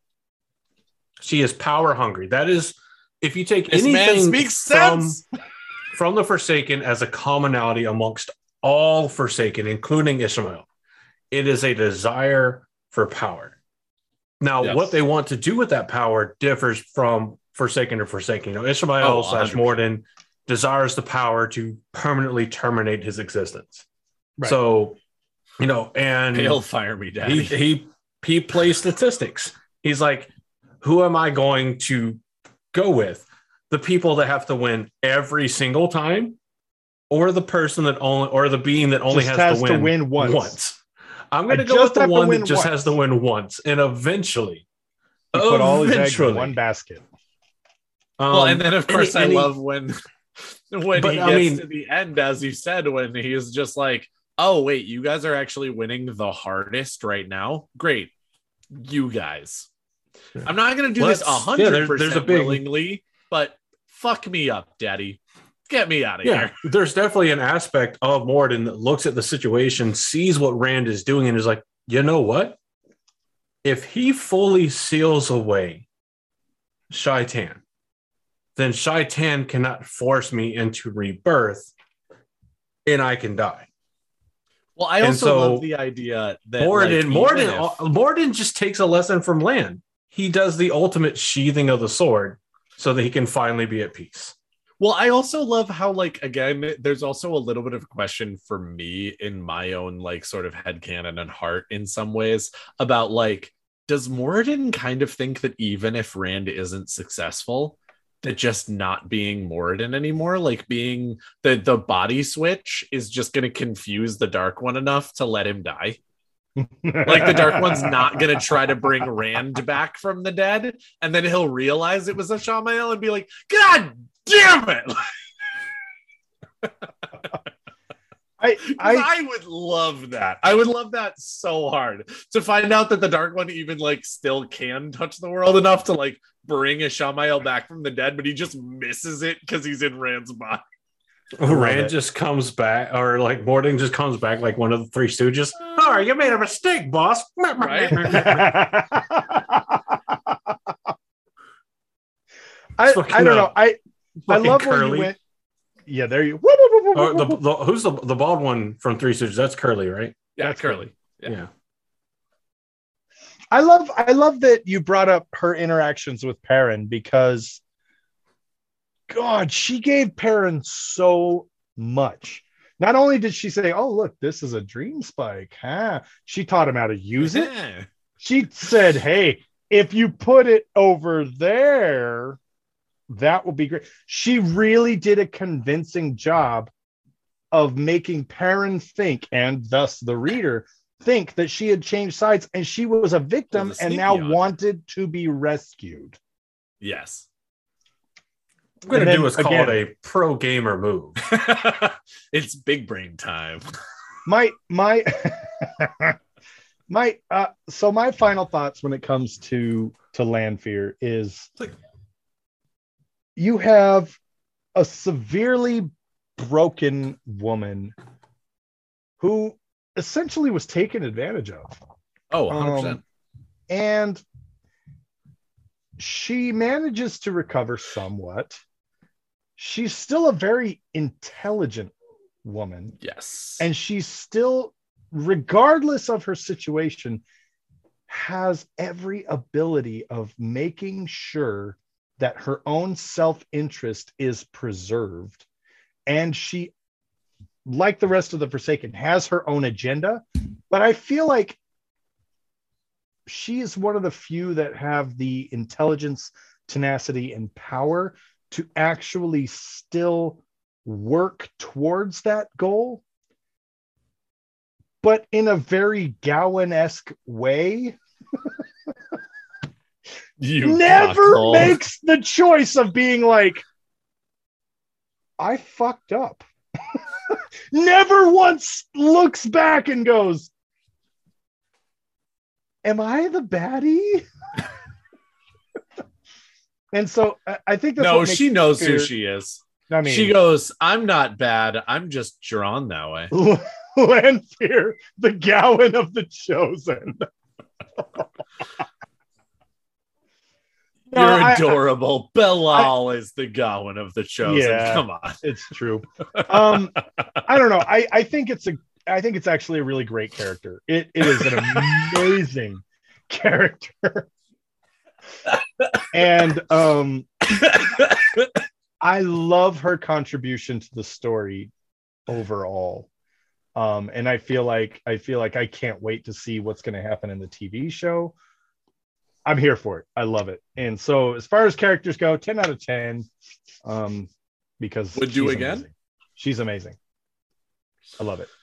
She is power hungry. That is, if you take this man anything speaks from, sense. from the Forsaken as a commonality amongst all Forsaken, including Ishmael, it is a desire for power. Now, Yes. what they want to do with that power differs from Forsaken to Forsaken. You know, Ishmael Oh, slash one hundred percent. Morden desires the power to permanently terminate his existence. Right. So, you know, and Hail fire me, daddy. he he he plays statistics. He's like, who am I going to go with? The people that have to win every single time, or the person that only, or the being that only Just has, has to to win, win once. I'm going I to go just with the have to one win that just once. has to win once, and eventually, He put all his eggs in eventually, one basket. well, um, and then of course and I he- love when when But, he I gets mean- to the end, as you said, when he is just like, oh wait, you guys are actually winning the hardest right now. Great, you guys. I'm not gonna do Well, this a that's- yeah, hundred there's- there's a percent big- willingly, but fuck me up, daddy. Get me out of Yeah, here. there's definitely an aspect of Morden that looks at the situation, sees what Rand is doing, and is like, you know what? If he fully seals away Shaitan, then Shaitan cannot force me into rebirth, and I can die. Well, I And also so, love the idea that Morden, like, Morden, even if- Morden just takes a lesson from Lan. He does the ultimate sheathing of the sword so that he can finally be at peace. Well, I also love how, like, again, there's also a little bit of a question for me in my own, like, sort of headcanon and heart in some ways about, like, does Moradin kind of think that even if Rand isn't successful, that just not being Moradin anymore, like being the, the body switch is just going to confuse the Dark One enough to let him die? Like the Dark One's not going to try to bring Rand back from the dead, and then he'll realize it was a Shamael and be like, God damn it! I, I, I, I would love that. I would love that so hard to find out that the Dark One even like still can touch the world enough to like bring a Shamael back from the dead, but he just misses it because he's in Rand's body. Rand it. just comes back, or like Morden just comes back like one of the Three Stooges. sorry, you made a mistake, boss. Right? I, Fucking, I don't uh, know. I I fucking love where Curly. you went. Yeah, there you. Woo, woo, woo, woo, Oh, woo, the, woo. the, who's the the bald one from Three Stooges? That's Curly, right? Yeah, That's Curly. Yeah. Yeah. I love I love that you brought up her interactions with Perrin because God, she gave Perrin so much. Not only did she say, "Oh, look, this is a dream spike," huh? She taught him how to use it. Yeah. She said, "Hey, if you put it over there, that will be great." She really did a convincing job of making Perrin think, and thus the reader think, that she had changed sides and she was a victim Was a and now sneaky on. wanted to be rescued. Yes. I'm gonna And then do is call it again- a pro gamer move. It's big brain time. My my my uh so my final thoughts when it comes to to Lanfear is you have a severely broken woman who essentially was taken advantage of. Oh, one hundred percent. Um, and she manages to recover somewhat. She's still a very intelligent woman, Yes. and she's still, regardless of her situation, has every ability of making sure that her own self-interest is preserved. And she, like the rest of the Forsaken, has her own agenda. But I feel like she is one of the few that have the intelligence, tenacity, and power to actually still work towards that goal, but in a very Gowan-esque way. You Never cockle. makes the choice of being like, I fucked up. Never once looks back and goes, am I the baddie? And so I- I think that's No, what makes she knows who Lanfear- she is. I mean, She goes, I'm not bad. I'm just drawn that way. Lanfear, the Gowan of the Chosen. No, You're I- I- adorable. Belal is the Gawain of the Chosen. Yeah. Come on. It's true. Um, I don't know. I, I think it's a. I think it's actually a really great character. It, it is an amazing character, and um, I love her contribution to the story overall. Um, and I feel like I feel like I can't wait to see what's going to happen in the T V show. I'm here for it. I love it. And so, as far as characters go, ten out of ten. Um, because Would do she's again? amazing. She's amazing. I love it.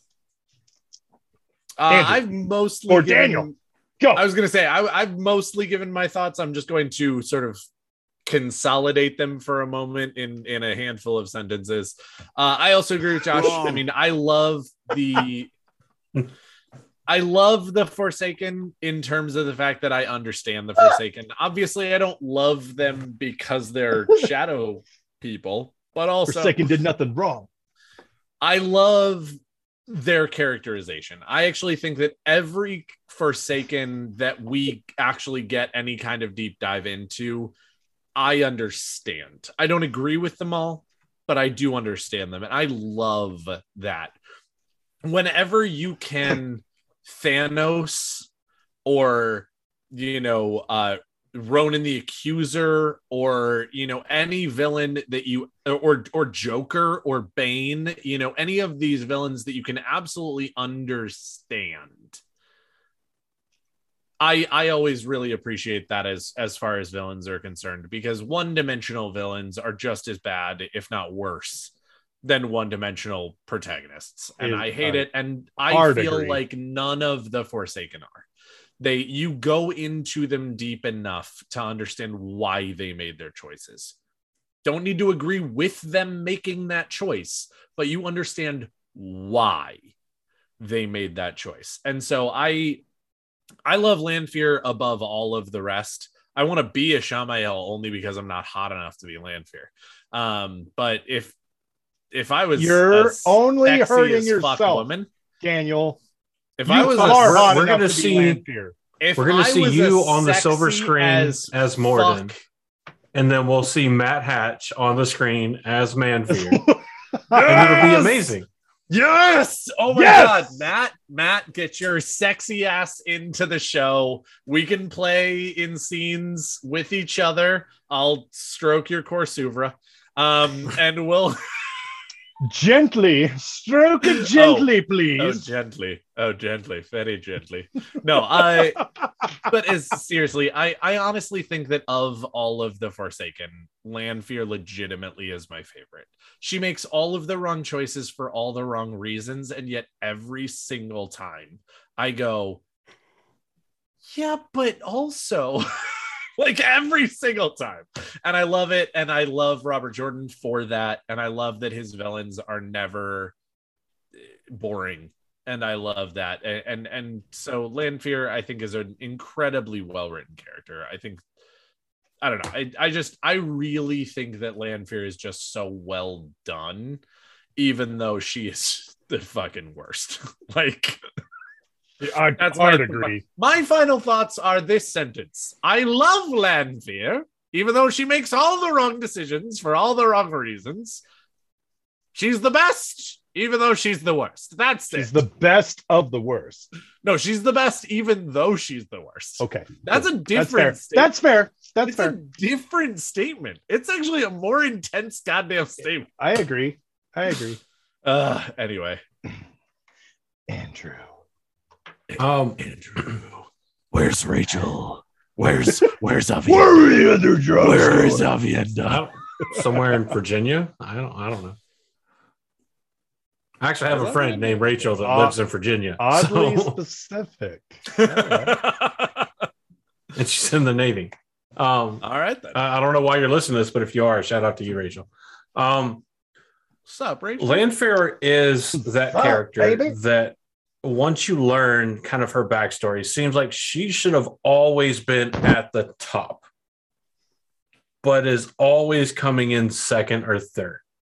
Uh, Andrew. I've mostly Or given- Daniel. Go. I was going to say, I, I've mostly given my thoughts. I'm just going to sort of consolidate them for a moment in, in a handful of sentences. Uh, I also agree with Josh. I mean, I love the... I love the Forsaken in terms of the fact that I understand the Forsaken. Obviously, I don't love them because they're shadow people, but also Forsaken did nothing wrong. I love their characterization. I actually think that every Forsaken that we actually get any kind of deep dive into, I understand. I don't agree with them all, but I do understand them. And I love that. Whenever you can Thanos or, you know, uh, Ronan the Accuser, or, you know, any villain that you, or or Joker or Bane, you know, any of these villains that you can absolutely understand. I I always really appreciate that as as far as villains are concerned, because one-dimensional villains are just as bad, if not worse, than one-dimensional protagonists. And Is- I hate I it. And I hard feel agree. like none of the Forsaken are. They you go into them deep enough to understand why they made their choices. Don't need to agree with them making that choice, but you understand why they made that choice. And so I I love Lanfear above all of the rest. I want to be a Shamael only because I'm not hot enough to be Lanfear. Um, but if if I was You're a only sexy hurting as fuck yourself. woman, Daniel, If You I was, are we're- hot we're enough gonna to be see- Lanfear. if We're gonna I see was you as on the silver sexy screen as, as Morden. fuck- And then we'll see Matt Hatch on the screen as Manfear. Yes! And it'll be amazing. Yes! Oh my Yes! god, Matt, Matt, get your sexy ass into the show. We can play in scenes with each other. I'll stroke your Corsuvra. Um, and we'll Gently, stroke it gently, oh please. gently. Oh, gently, very gently. No, I but as seriously, I I honestly think that of all of the Forsaken, Lanfear legitimately is my favorite. She makes all of the wrong choices for all the wrong reasons, and yet every single time I go, yeah, but also like every single time. And I love it. And I love Robert Jordan for that. And I love that his villains are never boring. And I love that. And and, and so Lanfear, I think, is an incredibly well-written character. I think, I don't know. I, I just, I really think that Lanfear is just so well done, even though she is the fucking worst. Like, I that's hard my, agree. My final thoughts are this sentence. I love Lanfear, even though she makes all the wrong decisions for all the wrong reasons. She's the best, even though she's the worst. That's She's it. the best of the worst. No, she's the best, even though she's the worst. Okay. That's a That's different fair. statement. That's fair. That's it's fair. a different statement. It's actually a more intense goddamn statement. I agree. I agree. Uh, anyway. Andrew. Um, Andrew, where's Rachel? Where's where's Avienda? Where are the other drugs? Where is I Avienda? don't- somewhere in Virginia. I don't. I don't know. I actually have a friend named Rachel that Uh, lives in Virginia, Oddly so- specific. and she's in the Navy. Um, All right then. I I don't know why you're listening to this, but if you are, shout out to you, Rachel. Um, What's up, Rachel? Lanfear is that What's up, character baby? that once you learn kind of her backstory, seems like she should have always been at the top, but is always coming in second or third.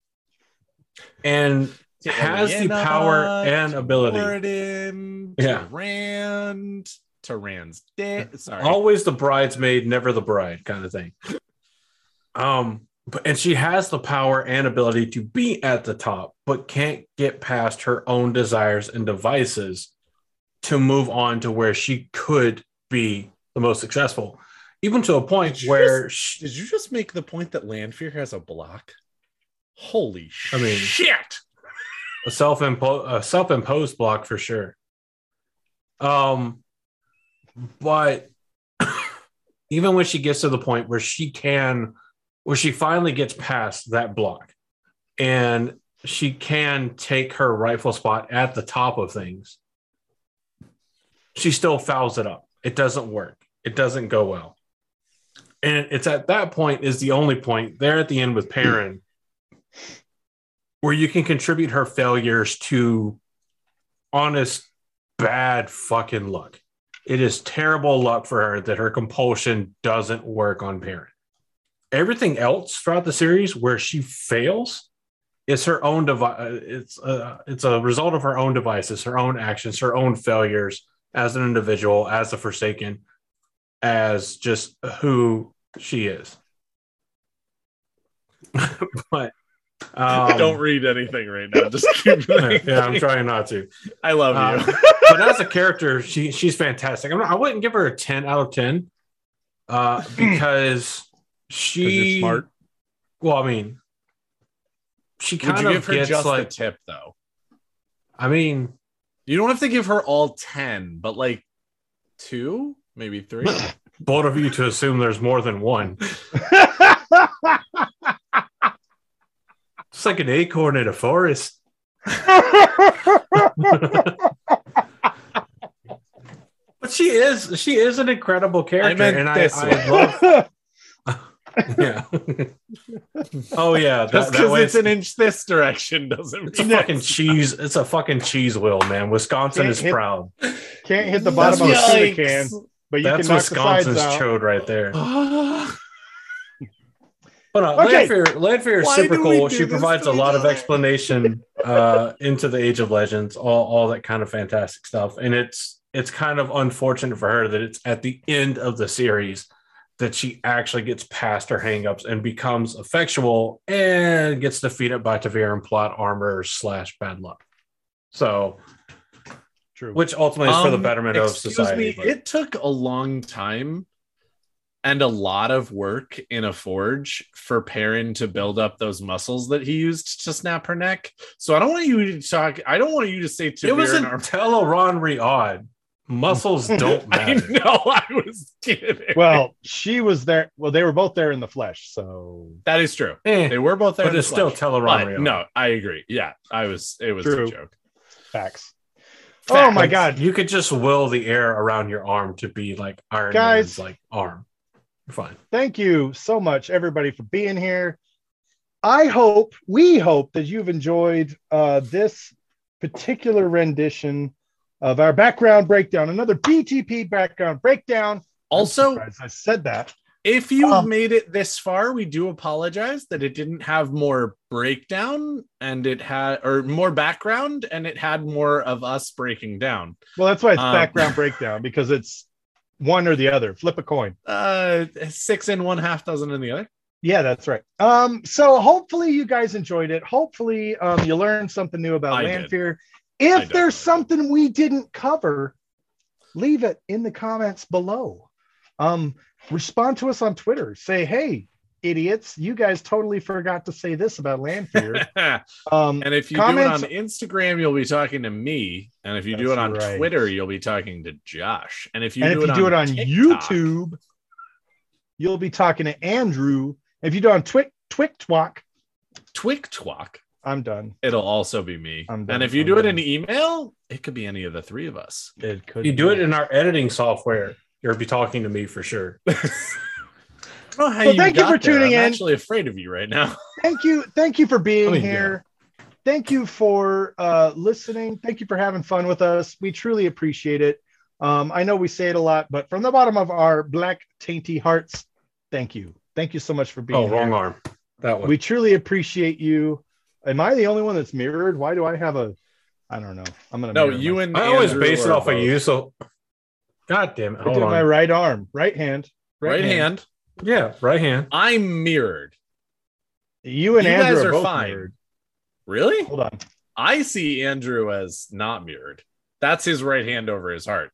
And has the power and ability. Warden, Yeah. Tyrant, Tyrant's dead. Sorry. Always the bridesmaid, never the bride kind of thing. Um, but and she has the power and ability to be at the top, but can't get past her own desires and devices to move on to where she could be the most successful, even to a point Did you where just- she, Did you just make the point that Lanfear has a block? Holy I mean- shit! a self-imposed a self-imposed block for sure. Um, but even when she gets to the point where she can, where she finally gets past that block, and she can take her rightful spot at the top of things, she still fouls it up. It doesn't work. It doesn't go well. And it's at that point is the only point there at the end with Perrin where you can contribute her failures to honest, bad fucking luck. It is terrible luck for her that her compulsion doesn't work on Perrin. Everything else throughout the series where she fails is her own device. It's a, it's a result of her own devices, her own actions, her own failures as an individual, as a Forsaken, as just who she is. But um, Don't read anything right now. Just keep yeah, yeah, I'm trying not to. I love Uh, you. but as a character, she she's fantastic. I'm not, I wouldn't give her a ten out of ten uh, because she you're smart. Well, I mean, she Would kind you of give her gets just like. a tip though? I mean, You don't have to give her all ten, but like two, maybe three. bold of you to assume there's more than one. It's like an acorn in a forest. But she is she is an incredible character, meant and I, this I way. love. Yeah. Oh yeah, Just that, that because way it's an inch this direction doesn't It's a mean fucking cheese. It's a fucking cheese wheel, man. Wisconsin Can't is hit- proud. Can't hit the bottom of a tuna can, but you That's can knock the sides Wisconsin's out. chode right there. But uh, Okay. Lanfear, Lanfear is Why super do we cool. do She this provides to a each lot of other? explanation uh, into the Age of Legends, all, all that kind of fantastic stuff. And it's it's kind of unfortunate for her that it's at the end of the series that she actually gets past her hangups and becomes effectual and gets defeated by Tavir and plot armor slash bad luck. So, True. which ultimately is for the Um, betterment of excuse society. me, but- it took a long time and a lot of work in a forge for Perrin to build up those muscles that he used to snap her neck. So I don't want you to talk. I don't want you to say Tavir it was and a Ar- Teleron Riad. Muscles don't I matter. know. I was kidding. Well, she was there. Well, they were both there in the flesh. So that is true. Eh, They were both there. but in the it's still flesh. Teleron But Riad. no, I agree. Yeah, I was. It was True. a joke. facts. Oh my Like, God. You could just will the air around your arm to be like Iron Guys. Man's like arm. You're fine. Thank you so much, everybody, for being here. I hope, we hope that you've enjoyed uh, this particular rendition of our background breakdown, another B T P background breakdown. I'm Also, surprised I said that. if you've Um, made it this far, we do apologize that it didn't have more breakdown and it had, or more background, and it had more of us breaking down. Well, that's why it's Um, background breakdown, because it's one or the other. Flip a coin. Uh, six in one, half dozen in the other. Yeah, that's right. Um, so hopefully you guys enjoyed it. Hopefully um, you learned something new about I did. Lanfear. I If definitely there's did. something we didn't cover, leave it in the comments below. Um, respond to us on Twitter. Say, hey, idiots, you guys totally forgot to say this about Lanfear. Um, And if you Comments- do it on Instagram, you'll be talking to me. And if you do That's it on right. Twitter, you'll be talking to Josh. And if you, and do, if it you do it on TikTok- YouTube, you'll be talking to Andrew. If you do it on Twick Twick Twack, Twick Twalk, I'm done. it'll also be me. I'm done. And if you I'm do it done. in email, it could be any of the three of us. It could You do be. it in our editing software, you'll be talking to me for sure. I don't know how Well, you thank you got for there. tuning I'm in. actually afraid of you right now. Thank you. Thank you for being I mean, here. Thank you for uh, listening. Thank you for having fun with us. We truly appreciate it. Um, I know we say it a lot, but from the bottom of our black tainty hearts, thank you. Thank you so much for being Oh, here. wrong arm. That one. We truly appreciate you. Am I the only one that's mirrored? Why do I have a? I don't know. I'm gonna. No, mirror you myself. and I always Andrew base it are off of both. you. So, God damn it. I Hold did on. my right arm, right hand, Right hand. Yeah, right hand. I'm mirrored. You and You Andrew guys are, are both fine. mirrored. Really? Hold on. I see Andrew as not mirrored. That's his right hand over his heart.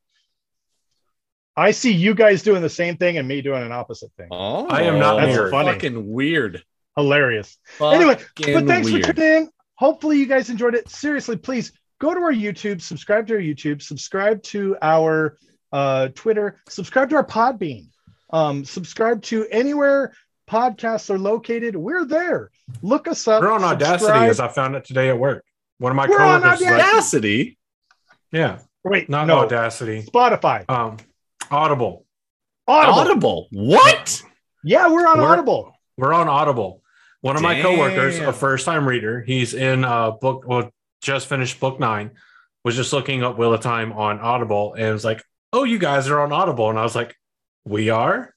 I see you guys doing the same thing and me doing an opposite thing. Oh, I am not That's mirrored. funny. Fucking weird. Hilarious. Anyway, Fucking but thanks weird. for tuning in. Hopefully you guys enjoyed it. Seriously, please go to our YouTube, subscribe to our YouTube, subscribe to our uh, Twitter, subscribe to our Podbean, um, subscribe to anywhere podcasts are located. We're there. Look us up. We're on Audacity, subscribe. as I found it today at work. One of my We're on coworkers was like, Audacity. yeah, Wait, not no. Audacity. Spotify. Um, Audible. Audible. Audible. What? Yeah, we're on We're- Audible. We're on Audible. One of my coworkers, a Damn. first-time reader, he's in uh book, well, just finished book nine, was just looking up Wheel of Time on Audible and was like, "Oh, you guys are on Audible," and I was like, "We are."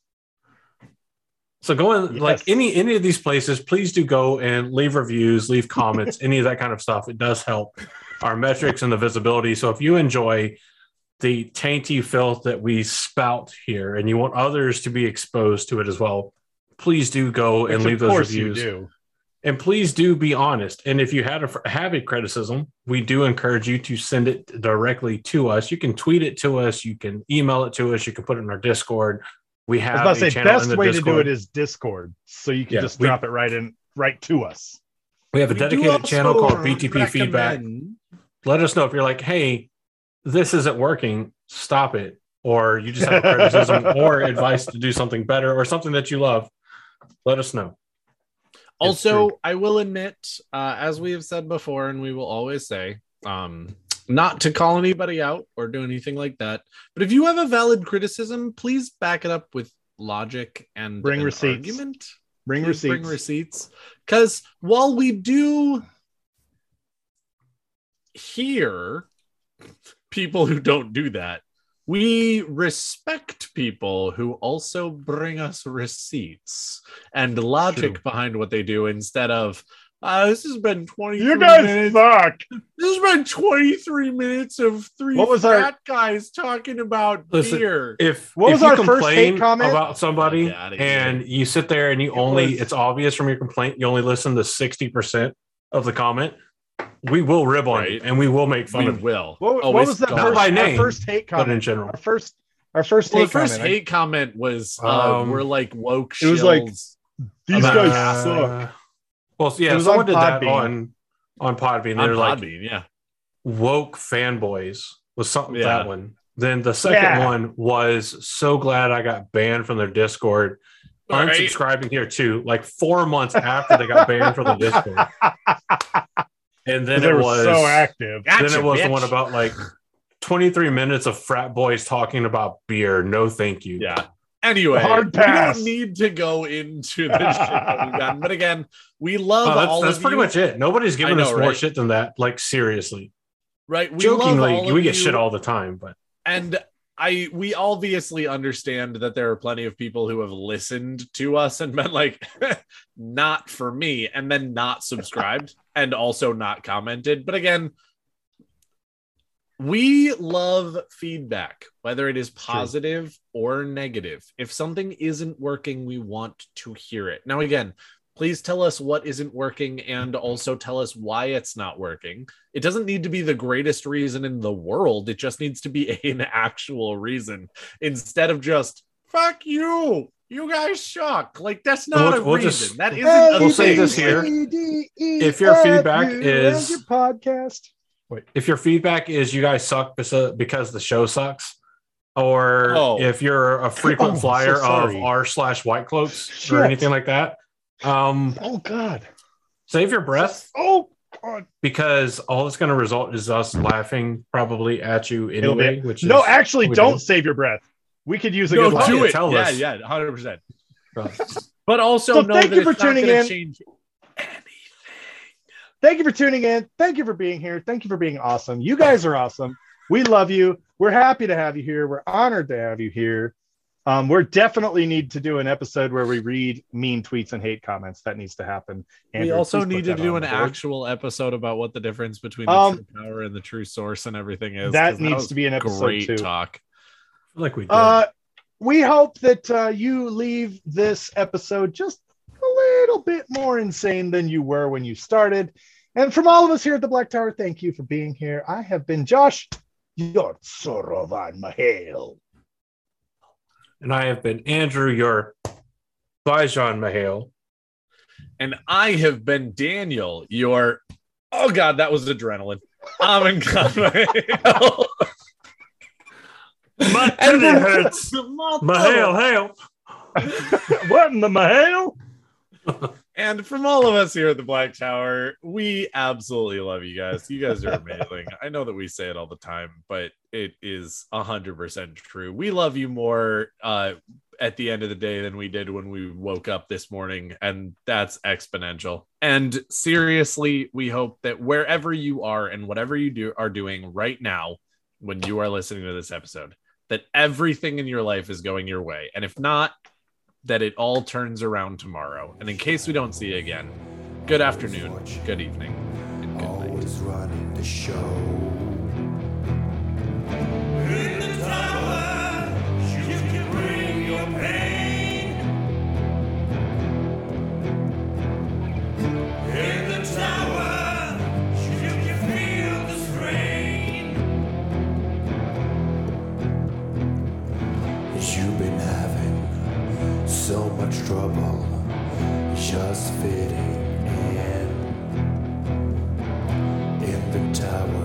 So go in, like Yes. any any of these places, please do go and leave reviews, leave comments, any of that kind of stuff. It does help our metrics and the visibility. So if you enjoy the tainty filth that we spout here and you want others to be exposed to it as well, please do go and Which, leave of those course reviews. you do. And please do be honest. And if you had a, have a criticism, we do encourage you to send it directly to us. You can tweet it to us. You can email it to us. You can put it in our Discord. We I have was about a to say, channel in best the way Discord. to do it is Discord, so you can Yeah, just we- drop it right in, right to us. we have a We do dedicated channel also called B T P Feedback. recommend- Let us know if you're like, hey, this isn't working. Stop it. Or you just have a criticism or advice to do something better or something that you love. Let us know. Also, true. I will admit, uh, as we have said before, and we will always say, um, not to call anybody out or do anything like that. But if you have a valid criticism, please back it up with logic and Bring an receipts. argument. Bring Please receipts. Bring receipts. Because while we do hear people who don't do that, We respect people who also bring us receipts and logic True. behind what they do instead of, uh, this has been twenty-three You guys minutes. suck. This has been twenty-three minutes of three What was fat our- guys talking about Listen, beer. If What if was you our first complain hate comment? about somebody Get outta here. and you sit there and you It only was- it's obvious from your complaint you only listen to sixty percent of the comment, we will rib on Right. you and we will make fun We of you. will. What, Oh, what it's was that gone. Not first, by our name, first hate but in comment? general. Our first, our first Well, hate the first comment. hate comment was, uh, Um, we're like woke it was like, shills. These about- guys Uh, suck. Well, so yeah, It was someone on did that Podbean. on on Podbean. on They're like Podbean, yeah. woke fanboys was something Yeah. that one. Then the second Yeah. one was so glad I got banned from their Discord. Right. Unsubscribing here too, like four months after they got banned from the Discord. And then They it were was so active. then Gotcha, it was the bitch. one about like twenty-three minutes of frat boys talking about beer. No, thank you. Yeah. Anyway, Hard pass. we don't need to go into the shit that we've gotten. But again, we love Oh, that's all that's of pretty you. much it. Nobody's giving I us know, more right? shit than that. Like seriously, Right. We love jokingly, all we of get you. shit all the time, but And I we obviously understand that there are plenty of people who have listened to us and been like, not for me, and then not subscribed and also not commented. But again, we love feedback, whether it is positive or negative. If something isn't working, we want to hear it. Now, again, please tell us what isn't working and also tell us why it's not working. It doesn't need to be the greatest reason in the world. It just needs to be an actual reason instead of just, fuck you. You guys suck. Like, that's not We'll- a we'll reason. just- that isn't Hey, a We'll say thing. this here. B, C, D, E, If your F, feedback U, is- and your podcast. wait, if your feedback is you guys suck because because the show sucks, or Oh. if you're a frequent Oh, so flyer of sorry. r slash white cloaks Shit. or anything like that, um, Oh God. save your breath Oh God. because all it's going to result is us laughing probably at you It'll anyway. be- Which No, is actually, what we don't do. save your breath. We could use a No, good laugh. do Yeah, it. tell yeah, us. yeah, one hundred percent. Uh, But also So know thank that you for it's not tuning gonna in. change anything. Thank you for tuning in. Thank you for being here. Thank you for being awesome. You guys are awesome. We love you. We're happy to have you here. We're honored to have you here. Um, we're definitely need to do an episode where we read mean tweets and hate comments. That needs to happen. We Andrew, also please put need to that do on an the board. actual episode about what the difference between the Um, true power and the true source and everything is. That 'cause needs was to be an episode great too. talk. like we did. Uh, we hope that uh, you leave this episode just a little bit more insane than you were when you started. And from all of us here at the Black Tower, thank you for being here. I have been Josh, your Sorovan Mahale. and I have been Andrew, your Bijan Mahale. And I have been Daniel, your oh god, that was adrenaline. Amin Khan. My titty hurts. Mahale, hail. What in the Mahale? And from all of us here at the Black Tower, we absolutely love you guys. You guys are amazing. I know that we say it all the time, but it is one hundred percent true. We love you more uh, at the end of the day than we did when we woke up this morning, and that's exponential. And seriously, we hope that wherever you are and whatever you do are doing right now when you are listening to this episode, that everything in your life is going your way. And if not, that it all turns around tomorrow. And in case we don't see you again, good afternoon, good evening, and good night. Always running the show. In the tower, you can bring your pain. In the tower, you can feel the strain. You've been having so much trouble just fitting in. In the tower,